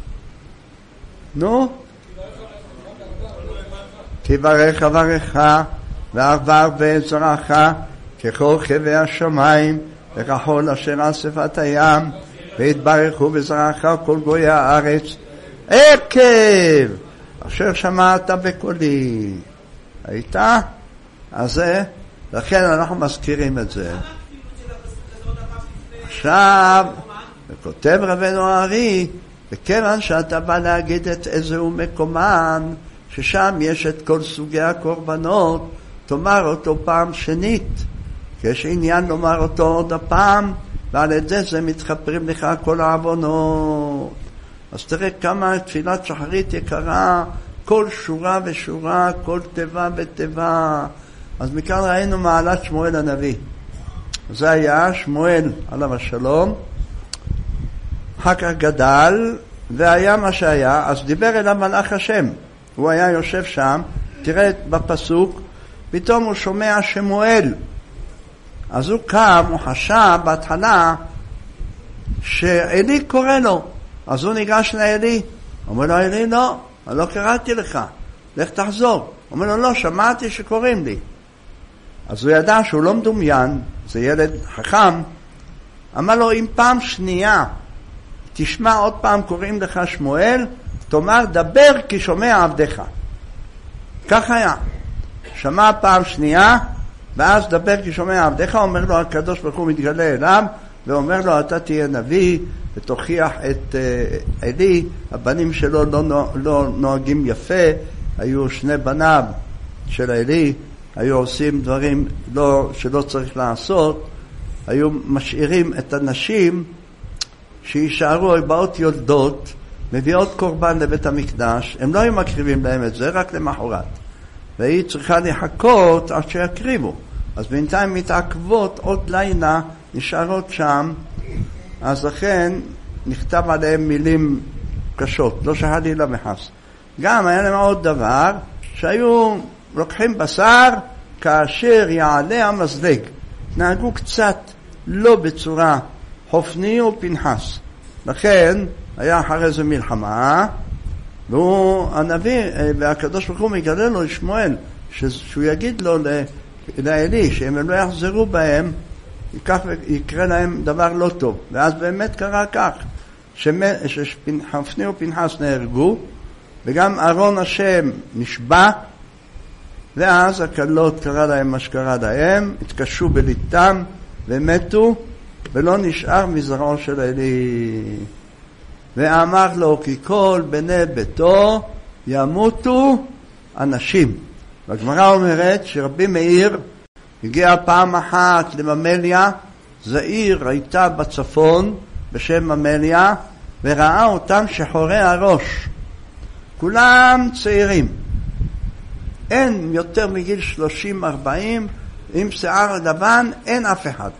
נו? תברך אברך, ועבר בן זרעך, ככוכבי השמיים, וכחול אשר אספת הים, והתברכו בזרעך כל גויי הארץ, עקב אשר שמעת בקולי. היית? אז זה, לכן אנחנו מזכירים את זה. עכשיו, וכותב רבנו הארי, וכיוון שאתה בא להגיד את איזהו מקומן, ששם יש את כל סוגי הקורבנות, תאמר אותו פעם שנית, כי יש עניין לומר אותו עוד הפעם, ועל ידי זה מתחפרים לך כל העוונות. אז תראה כמה תפילת שחרית יקרה, כל שורה ושורה, כל תיבה ותיבה. אז מכאן ראינו מעלת שמואל הנביא. זה היה שמואל עליו השלום, אחר כך גדל, והיה מה שהיה, אז דיבר אליו מלאך השם. הוא היה יושב שם, תראה בפסוק, פתאום הוא שומע שמואל. אז הוא קם, הוא חשב בהתחלה שאלי קורא לו. אז הוא ניגש לאלי, אומר לו, אלי לא, אני לא קראתי לך, לך תחזור. אומר לו, לא, שמעתי שקוראים לי. אז הוא ידע שהוא לא מדומיין, זה ילד חכם. אמר לו, אם פעם שנייה תשמע עוד פעם קוראים לך שמואל, תאמר דבר כי שומע עבדך. כך היה. שמע פעם שנייה, ואז דבר כי שומע עבדך, אומר לו הקדוש ברוך הוא מתגלה אליו, ואומר לו אתה תהיה נביא, ותוכיח את אלי. הבנים שלו לא נוהגים יפה, היו שני בניו של אלי, היו עושים דברים שלא צריך לעשות, היו משאירים את הנשים שישארו באות יולדות, מביאות קורבן לבית המקדש, הם לא היו מקריבים להם את זה, רק למחרת. והיא צריכה לחכות עד שיקריבו. אז בינתיים מתעכבות עוד לילה, נשארות שם, אז לכן נכתב עליהם מילים קשות, לא שחלילה וחס. גם היה להם עוד דבר, שהיו לוקחים בשר כאשר יעלה המזלג. נהגו קצת לא בצורה חופני ופנחס. לכן היה אחרי זה מלחמה, והוא הנביא, והקדוש ברוך הוא מגלה לו לשמואל, שהוא יגיד לו לאלי, שאם הם לא יחזרו בהם, יקרה להם דבר לא טוב. ואז באמת קרה כך, שחפני ופנחס נהרגו, וגם ארון השם נשבע, ואז הכלות קרה להם מה שקרה להם, התקשו בליטם ומתו, ולא נשאר מזרעו של אלי. ואמר לו כי כל בני ביתו ימותו אנשים. והגמרא אומרת שרבי מאיר הגיע פעם אחת לממליה, זו עיר הייתה בצפון בשם ממליה, וראה אותם שחורי הראש, כולם צעירים, אין יותר מגיל 30-40, עם שיער לבן, אין אף אחד.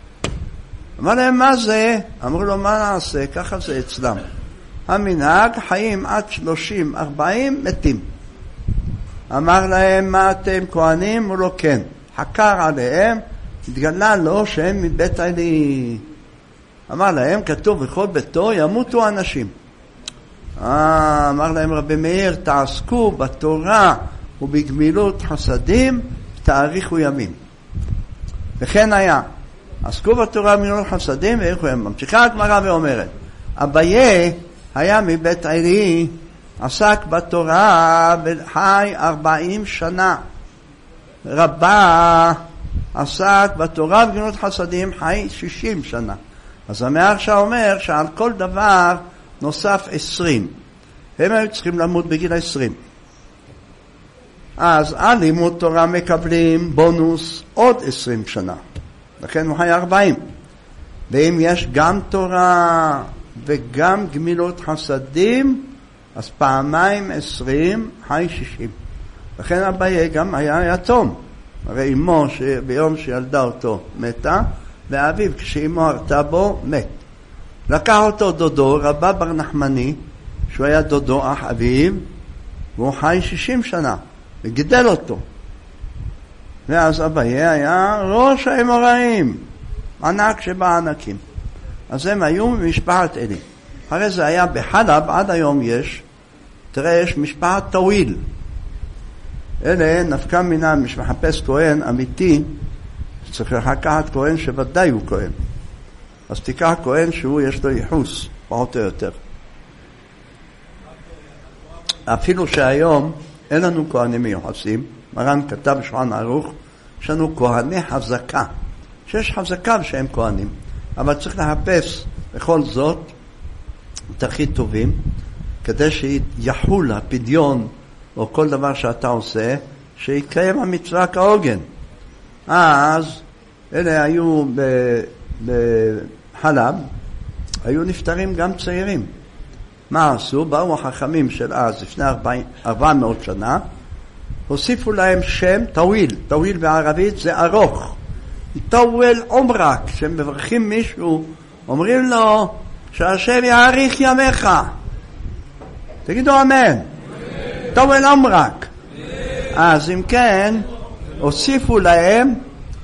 אמר להם מה זה? אמרו לו מה נעשה? ככה זה אצלם, המנהג חיים עד 30-40 מתים. אמר להם מה אתם כהנים? אמרו לו כן. חקר עליהם, התגלה לו שהם מבית אלי. אמר להם כתוב בכל ביתו ימותו אנשים. אמר להם רבי מאיר תעסקו בתורה ובגמילות חסדים תאריכו ימים. וכן היה, עסקו בתורה ובגמילות חסדים ואיכו ימים. ממשיכה הגמרא ואומרת, אביי היה מבית אלי, עסק בתורה וחי 40 שנה. רבה עסק בתורה ובגמילות חסדים חי 60 שנה. אז המהרש"א אומר שעל כל דבר נוסף 20. הם היו צריכים למות בגיל 20. אז על לימוד תורה מקבלים בונוס עוד 20 שנה. לכן הוא חי 40. ואם יש גם תורה וגם גמילות חסדים, אז פעמיים 20 חי 60. לכן אביי גם היה יתום. הרי אמו ביום שילדה אותו מתה, ואביו כשאמו הרתה בו מת. לקח אותו דודו רבא בר נחמני, שהוא היה דודו אח אביו, והוא חי 60 שנה וגידל אותו. ואז אביי היה ראש האמוראים, ענק שבענקים. אז הם היו ממשפחת אלי. אחרי זה היה בחלב, עד היום יש, תראה, יש משפחת טוויל. אלה נפקא מינה, מחפש כהן אמיתי, צריך לקחת כהן שוודאי הוא כהן. אז תיקח כהן שהוא יש לו ייחוס, פחות או יותר. אפילו שהיום אין לנו כהנים מיוחסים, מרן כתב בשולחן ערוך, יש לנו כהני חזקה, שיש חזקה שהם כהנים, אבל צריך לחפש בכל זאת את הכי טובים, כדי שיחול הפדיון או כל דבר שאתה עושה, שיקיים המצווה כהוגן. אז אלה היו בחלב, היו נפטרים גם צעירים. מה עשו? באו החכמים של אז, לפני 400 שנה, הוסיפו להם שם טוויל. טוויל בערבית זה ארוך. טוויל עומרק, שהם מברכים מישהו, אומרים לו שהשם יאריך ימיך. תגידו אמן. טוויל עומרק. אז אם כן, הוסיפו להם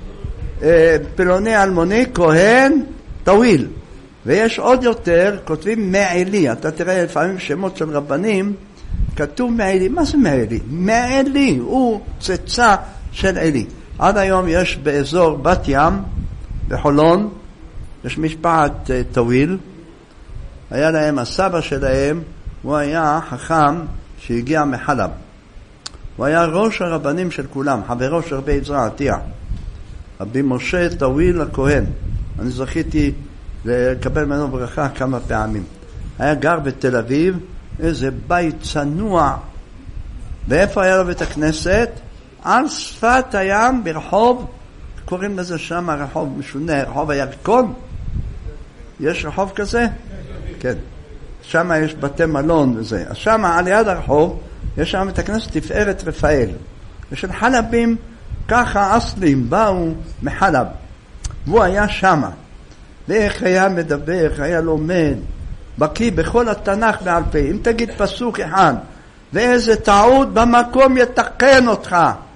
פלוני אלמוני כהן טוויל. ויש עוד יותר, כותבים מעלי. אתה תראה לפעמים שמות של רבנים, כתוב מעלי. מה זה מעלי? מעלי הוא צאצא של עלי. עד היום יש באזור בת ים, בחולון, יש משפחת טוויל. היה להם, הסבא שלהם, הוא היה חכם שהגיע מחלב. הוא היה ראש הרבנים של כולם, חברו של רבי עזרא עטיה. רבי משה טוויל הכהן. אני זכיתי לקבל ממנו ברכה כמה פעמים. היה גר בתל אביב, איזה בית צנוע. ואיפה היה לו בית הכנסת? על שפת הים ברחוב, קוראים לזה שם רחוב משונה, רחוב הירקון. יש רחוב כזה? כן. שם יש בתי מלון וזה. אז שם על יד הרחוב יש שם את הכנסת תפארת רפאל. ושל חלבים ככה אסלים באו מחלב. והוא היה שם. ואיך היה מדבר, היה לומד, בקיא בכל התנ"ך בעל פה. אם תגיד פסוק אחד, ואיזה טעות במקום יתקן אותך.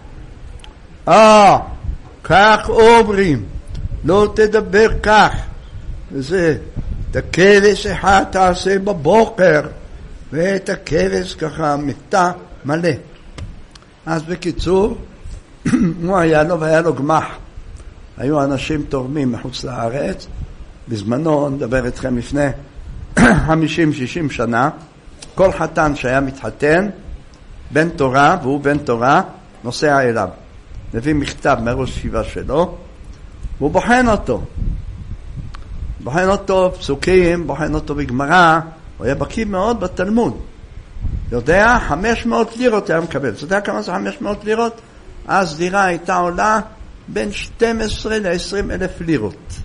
כך אומרים, לא תדבר כך. וזה, את הכבש אחד תעשה בבוקר, ואת הכבש ככה מיטה מלא. אז בקיצור, הוא היה לו והיה לו גמח. היו אנשים תורמים מחוץ לארץ, בזמנו, נדבר איתכם לפני 50-60 שנה, כל חתן שהיה מתחתן, בן תורה, והוא בן תורה, נוסע אליו. מביא מכתב מראש ישיבה שלו, והוא בוחן אותו. בוחן אותו פסוקים, בוחן אותו בגמרא, הוא היה בקיא מאוד בתלמוד. יודע, 500 לירות היה מקבל. אתה יודע כמה זה 500 לירות? אז דירה הייתה עולה בין 12 ל-20 אלף לירות.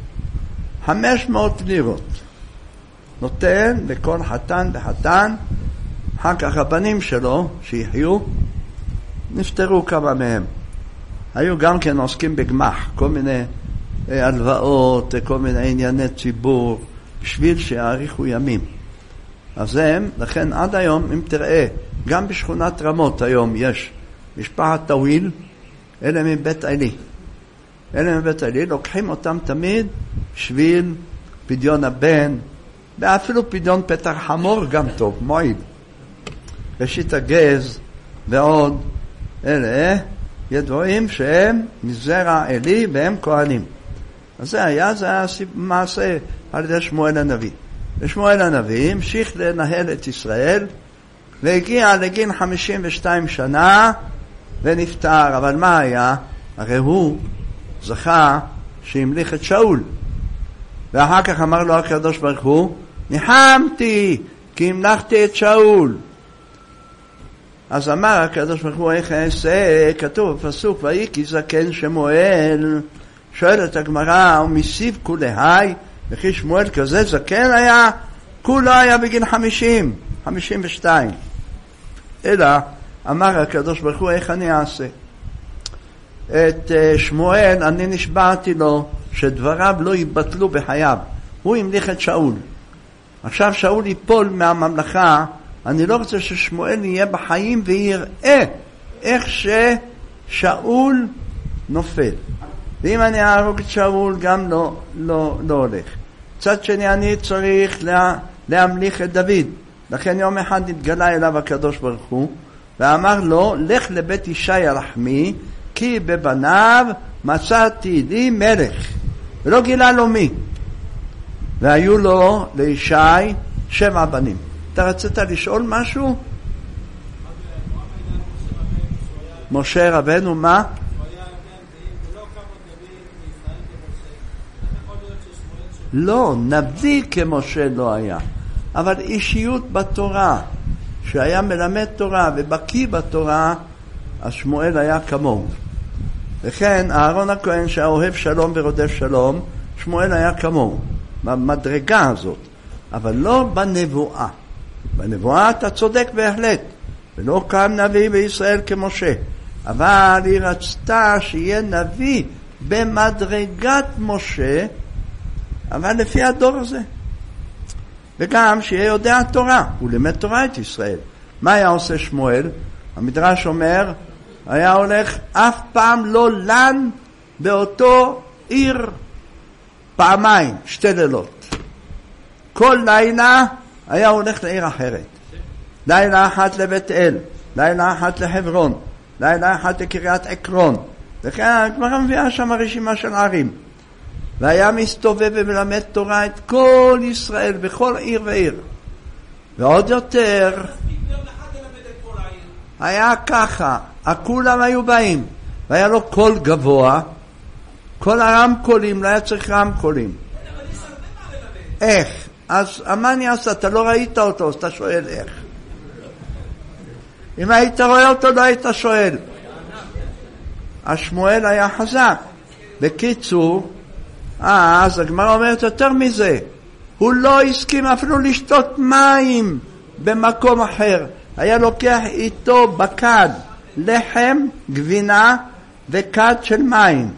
500 לירות. נותן לכל חתן וחתן, אחר כך הבנים שלו, שיחיו, נפטרו כמה מהם. היו גם כן עוסקים בגמח, כל מיני הלוואות, כל מיני ענייני ציבור, בשביל שיאריכו ימים. אז הם, לכן עד היום, אם תראה, גם בשכונת רמות היום יש משפחת טוויל, אלה מבית עלי. אלה מבית עלי, לוקחים אותם תמיד בשביל פדיון הבן, ואפילו פדיון פתח חמור גם טוב, מועיל. ראשית הגז ועוד, אלה ידועים שהם מזרע עלי והם כהנים. אז זה היה מעשה על ידי שמואל הנביא. ושמואל הנביא המשיך לנהל את ישראל, והגיע לגיל 52 שנה ונפטר. אבל מה היה? הרי הוא זכה שהמליך את שאול. ואחר כך אמר לו הקדוש ברוך הוא, ניחמתי כי המלכתי את שאול. אז אמר הקדוש ברוך הוא, איך אעשה? כתוב בפסוק, ויהי כי זקן שמואל. שואלת הגמרא, ומסיב כולי, וכי שמואל כזה זקן היה? כולו היה בגיל 50, 52. אלא אמר הקדוש ברוך הוא, איך אני אעשה? את שמואל אני נשבעתי לו שדבריו לא ייבטלו בחייו. הוא המליך את שאול. עכשיו שאול ייפול מהממלכה, אני לא רוצה ששמואל יהיה בחיים ויראה איך ששאול נופל. ואם אני אהרוג את שאול גם לא הולך. צד שני אני צריך להמליך את דוד. לכן יום אחד התגלה אליו הקדוש ברוך הוא ואמר לו, לך לבית ישי הלחמי, כי בבניו מצאתי לי מלך. ולא גילה לו מי. והיו לו לישי 7 בנים. אתה רצית לשאול משהו? משה רבנו מה? לא, נביא כמשה לא היה, אבל אישיות בתורה, שהיה מלמד תורה ובקיא בתורה, אז שמואל היה כמוהו. וכן אהרון הכהן שהיה אוהב שלום ורודף שלום, שמואל היה כמוהו, במדרגה הזאת, אבל לא בנבואה. בנבואה אתה צודק בהחלט, ולא קם נביא בישראל כמשה, אבל היא רצתה שיהיה נביא במדרגת משה, אבל לפי הדור הזה. וגם שיהיה יודע תורה, הוא לימד תורה את ישראל. מה היה עושה שמואל? המדרש אומר, היה הולך אף פעם לא לן באותו עיר פעמיים, 2 לילות. כל לילה היה הולך לעיר אחרת. לילה אחת לבית אל, לילה אחת לחברון, לילה אחת לקריית עקרון. וכן הגמרא מביאה שם רשימה של ערים. והיה מסתובב ומלמד תורה את כל ישראל בכל עיר ועיר. ועוד יותר היה ככה, כולם היו באים, והיה לו קול גבוה, כל הרמקולים, לא היה צריך רמקולים. איך? אז מה אני עשה? אתה לא ראית אותו, אז אתה שואל איך. אם היית רואה אותו, לא היית שואל. השמואל היה חזק. בקיצור, אז הגמרא אומרת יותר מזה, הוא לא הסכים אפילו לשתות מים במקום אחר. היה לוקח איתו בקד, לחם, גבינה וכד של מים.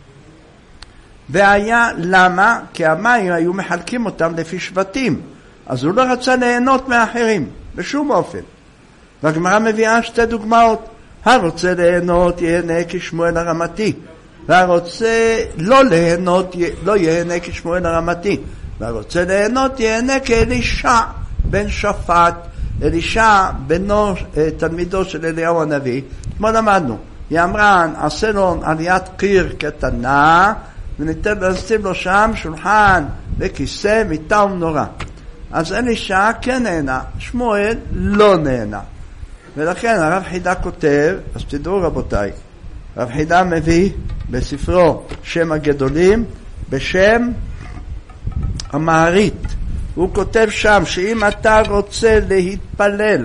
והיה, למה? כי המים היו מחלקים אותם לפי שבטים, אז הוא לא רצה ליהנות מאחרים, בשום אופן. והגמרא מביאה שתי דוגמאות, הרוצה ליהנות יהנה כשמואל הרמתי, והרוצה לא ליהנות לא יהנה כשמואל הרמתי, והרוצה ליהנות יהנה כאלישע בן שפט. אלישע בנו תלמידו של אליהו הנביא, כמו למדנו, היא אמרה עשה לו עליית קיר קטנה ונשים לו שם שולחן וכיסא מיטה ומנורה. אז אלישע כן נהנה, שמואל לא נהנה. ולכן הרב חידה כותב, אז תדעו רבותיי, הרב חידה מביא בספרו שם הגדולים בשם המערית, הוא כותב שם שאם אתה רוצה להתפלל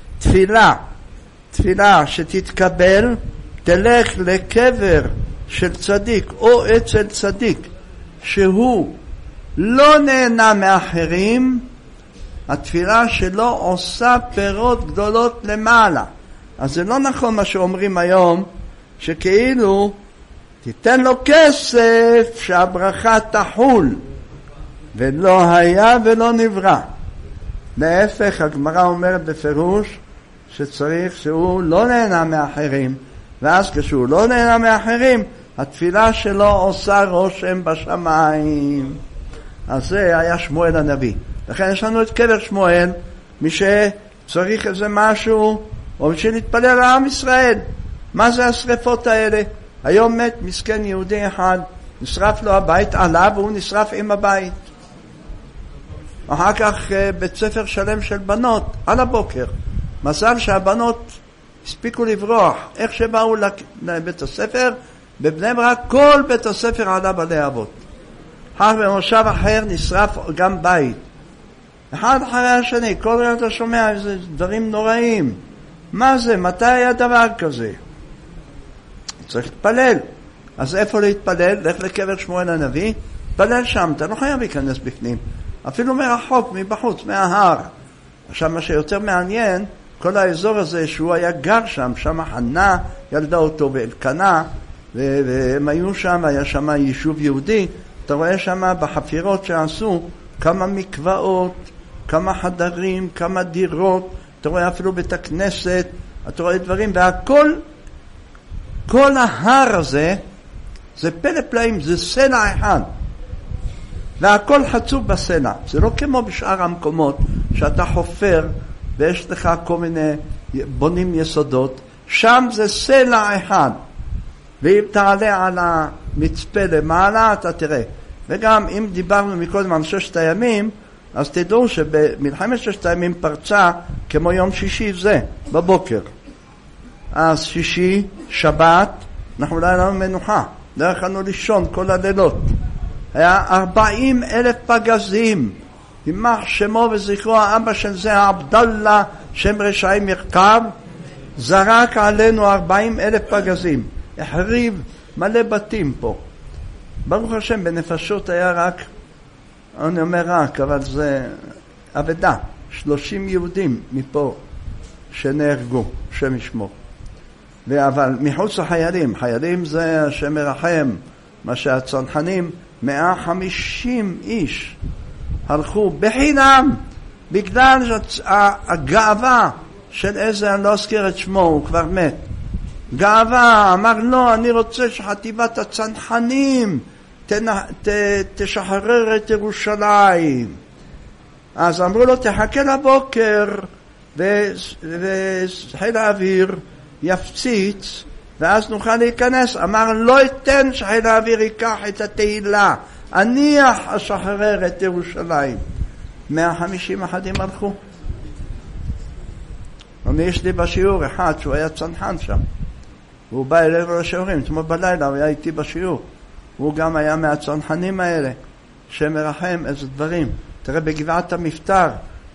תפילה שתתקבל, תלך לקבר של צדיק או אצל צדיק שהוא לא נהנה מאחרים, התפילה שלו עושה פירות גדולות למעלה. אז זה לא נכון מה שאומרים היום, שכאילו תיתן לו כסף שהברכה תחול, ולא היה ולא נברא. להפך, הגמרא אומרת בפירוש שצריך שהוא לא נהנה מאחרים, ואז כשהוא לא נהנה מאחרים, התפילה שלו עושה רושם בשמיים. אז זה היה שמואל הנביא. לכן יש לנו את קבר שמואל, מי שצריך איזה משהו, או מי שנתפלל לעם ישראל. מה זה השריפות האלה? היום מת מסכן יהודי אחד, נשרף לו הבית עליו, והוא נשרף עם הבית. אחר כך בית ספר שלם של בנות, על הבוקר. מזל שהבנות הספיקו לברוח. איך שבאו לבית הספר, בבני ברק כל בית הספר עלה בלי אבות. אחר במושב אחר נשרף גם בית. אחד אחרי השני, כל רגע אתה שומע איזה דברים נוראים. מה זה? מתי היה דבר כזה? צריך להתפלל. אז איפה להתפלל? לך לקבר שמואל הנביא, תפלל שם, אתה לא חייב להיכנס בפנים. אפילו מרחוק, מבחוץ, מההר. עכשיו מה שיותר מעניין, כל האזור הזה שהוא היה גר שם, שם חנה ילדה אותו ואלקנה, והם היו שם, היה שם יישוב יהודי, אתה רואה שם בחפירות שעשו כמה מקוואות, כמה חדרים, כמה דירות, אתה רואה אפילו בית הכנסת, אתה רואה דברים, והכל, כל ההר הזה, זה פלא פלאים, זה סלע אחד. והכל חצוב בסלע. זה לא כמו בשאר המקומות שאתה חופר ויש לך כל מיני בונים יסודות. שם זה סלע אחד. ואם תעלה על המצפה למעלה אתה תראה. וגם אם דיברנו מקודם על 6 הימים, אז תדעו שבמלחמת 6 הימים פרצה כמו יום שישי זה, בבוקר. אז שישי, שבת, אנחנו לא היינו מנוחה. לא יכולנו לישון כל הלילות. היה 40,000 פגזים, יימח שמו וזכרו, האבא של זה, עבדאללה, שם רשעים ירכב, זרק עלינו 40,000 פגזים, החריב מלא בתים פה. ברוך השם, בנפשות היה רק, אני אומר רק, אבל זה עבדה, 30 יהודים מפה שנהרגו, שם ישמור. אבל מחוץ לחיילים, חיילים זה השם מרחם, מה שהצנחנים, 150 איש הלכו בחינם בגלל הגאווה של איזה, אני לא אזכיר את שמו, הוא כבר מת. גאווה, אמר לא, אני רוצה שחטיבת הצנחנים תשחרר את ירושלים. אז אמרו לו תחכה לבוקר וחיל האוויר יפציץ ואז נוכל להיכנס. אמר לא אתן שחיל האוויר ייקח את התהילה, אני אשחרר את ירושלים. 150 אחדים הלכו. יש לי בשיעור אחד שהוא היה צנחן שם, הוא בא אלינו לשיעורים, אתמול בלילה הוא היה איתי בשיעור, הוא גם היה מהצנחנים האלה, שמרחם איזה דברים. תראה בגבעת המפטר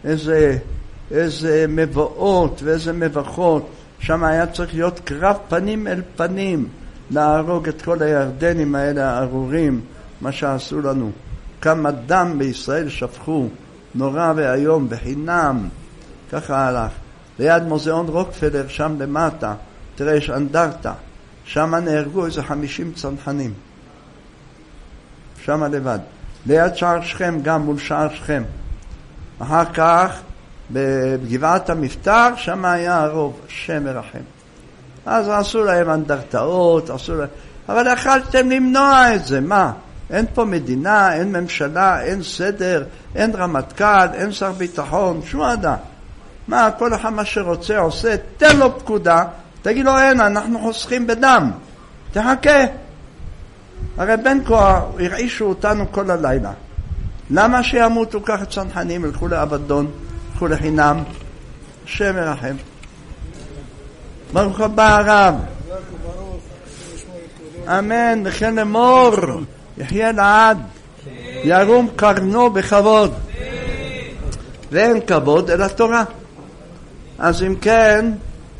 איזה מבואות ואיזה מברכות, שם היה צריך להיות קרב פנים אל פנים, להרוג את כל הירדנים האלה הארורים, מה שעשו לנו. כמה דם בישראל שפכו, נורא והיום, בחינם. ככה הלך. ליד מוזיאון רוקפלר, שם למטה, תראה, יש אנדרטה. שם נהרגו איזה 50 צנחנים. שם לבד. ליד שער שכם, גם מול שער שכם. אחר כך, בגבעת המפטר, שם היה הרוב, השם מרחם. אז עשו להם אנדרטאות, אבל יכלתם למנוע את זה, מה? אין פה מדינה, אין ממשלה, אין סדר, אין רמטכ"ל, אין שר ביטחון, שום אדם. מה, כל אחד מה שרוצה עושה, תן לו פקודה, תגיד לו, אין, אנחנו חוסכים בדם, תחכה. הרי בין כה הרעישו אותנו כל הלילה. למה שימותו ככה צנחנים, ילכו לאבדון, ילכו לחינם? השם ירחם. ברוך הבא הרב. אמן, וכן לאמור, יחיה לעד, ירום קרנו בכבוד. ואין כבוד אלא תורה. אז אם כן,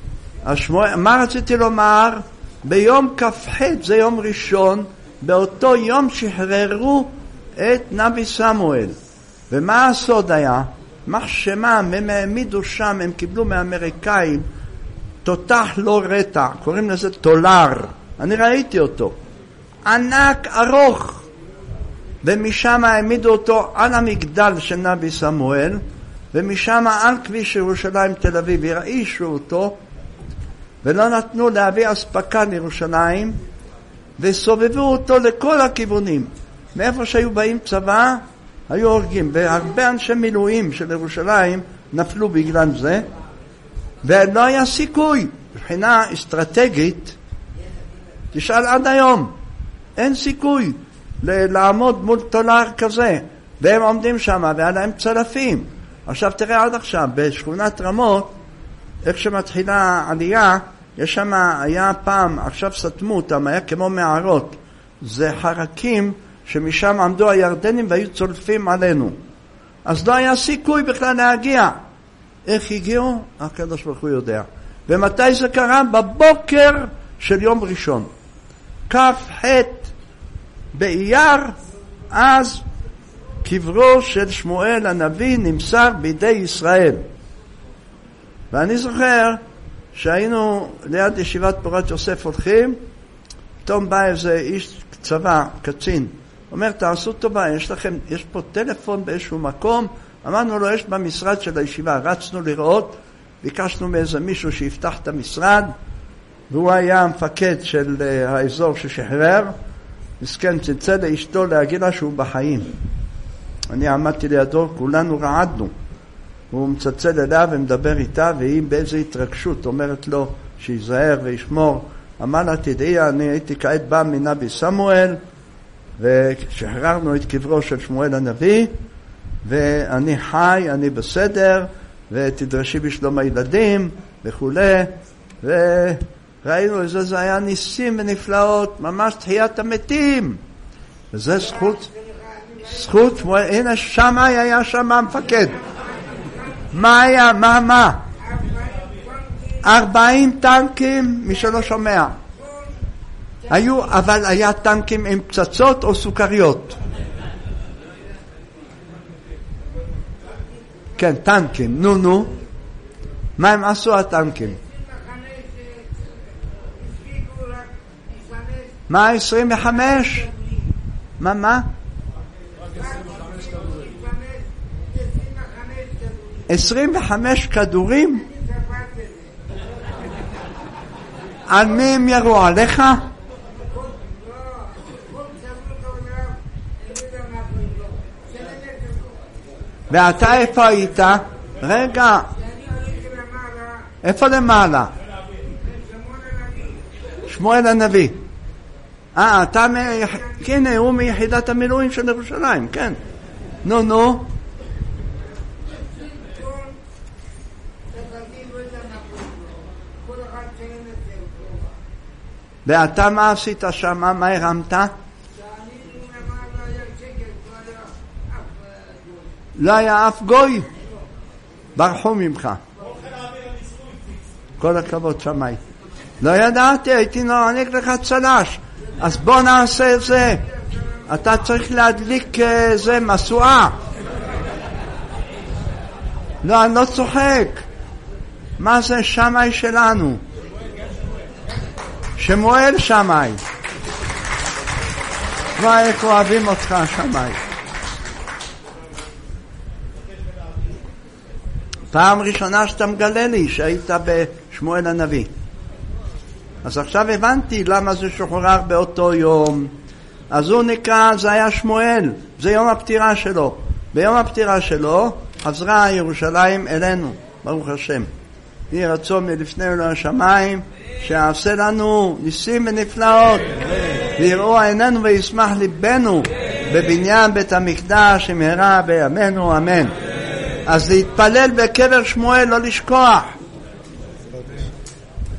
מה רציתי לומר? ביום כ"ח, זה יום ראשון, באותו יום שחררו את נבי סמואל. ומה הסוד היה? מחשמה, הם העמידו שם, הם קיבלו מאמריקאים תותח לא רטע, קוראים לזה טולר. אני ראיתי אותו. ענק ארוך. ומשם העמידו אותו על המגדל של נבי סמואל, ומשם על כביש ירושלים תל אביב הרעישו אותו, ולא נתנו להביא אספקה לירושלים, וסובבו אותו לכל הכיוונים. מאיפה שהיו באים צבא, היו הורגים, והרבה אנשי מילואים של ירושלים נפלו בגלל זה, ולא היה סיכוי. מבחינה אסטרטגית, תשאל עד היום, אין סיכוי לעמוד מול טולר כזה, והם עומדים שם, והיה להם צלפים. עכשיו תראה עד עכשיו, בשכונת רמות, איך שמתחילה העלייה, יש שם, היה פעם, עכשיו סתמו אותם, היה כמו מערות. זה חרקים שמשם עמדו הירדנים והיו צולפים עלינו. אז לא היה סיכוי בכלל להגיע. איך הגיעו? הקדוש ברוך הוא יודע. ומתי זה קרה? בבוקר של יום ראשון. כ"ח באייר, אז קברו של שמואל הנביא נמסר בידי ישראל. ואני זוכר שהיינו ליד ישיבת פורת יוסף הולכים, פתאום בא איזה איש צבא, קצין, אומר, תעשו טובה, יש פה טלפון באיזשהו מקום. אמרנו לו, יש במשרד של הישיבה. רצנו לראות, ביקשנו מאיזה מישהו שיפתח את המשרד, והוא היה המפקד של האזור ששחרר. מסכן, צלצל לאשתו להגיד לה שהוא בחיים. אני עמדתי לידו, כולנו רעדנו. הוא מצלצל אליה ומדבר איתה, והיא באיזו התרגשות אומרת לו שיזהר וישמור. אמר לה, תדעי, אני הייתי כעת בא מנבי סמואל, ושחררנו את קברו של שמואל הנביא, ואני חי, אני בסדר, ותדרשי בשלום הילדים וכו'. וראינו איזה, זה היה ניסים ונפלאות, ממש תחיית המתים. וזה זכות שמואל. הנה שם היה שם המפקד. מה היה? מה? 40 טנקים, מי שלא שומע. היו, אבל היה טנקים עם פצצות או סוכריות? כן, טנקים. נו. מה הם עשו הטנקים? מה 25? מה? 25 כדורים? על מי הם ירו? עליך? ואתה איפה היית? רגע. איפה למעלה? שמואל הנביא. אתה כן, הוא מיחידת המילואים של ירושלים, כן. נו. ואתה מה עשית שם? מה הרמת? לא היה אף גוי. ברחו ממך. כל הכבוד שמי. לא ידעתי, הייתי נעניק לך צל"ש. אז בוא נעשה את זה. אתה צריך להדליק זה מסועה. לא, אני לא צוחק. מה זה שמאי שלנו? שמואל שמאי. איך אוהבים אותך שמאי. פעם ראשונה שאתה מגלה לי שהיית בשמואל הנביא. אז עכשיו הבנתי למה זה שוחרר באותו יום. אז הוא נקרא, זה היה שמואל, זה יום הפטירה שלו. ביום הפטירה שלו חזרה ירושלים אלינו, ברוך השם. יהי רצון מלפני אלוהי השמיים שיעשה לנו ניסים ונפלאות, ויראו עינינו וישמח ליבנו בבניין בית המקדש במהרה בימינו, אמן. אז להתפלל בקבר שמואל, לא לשכוח.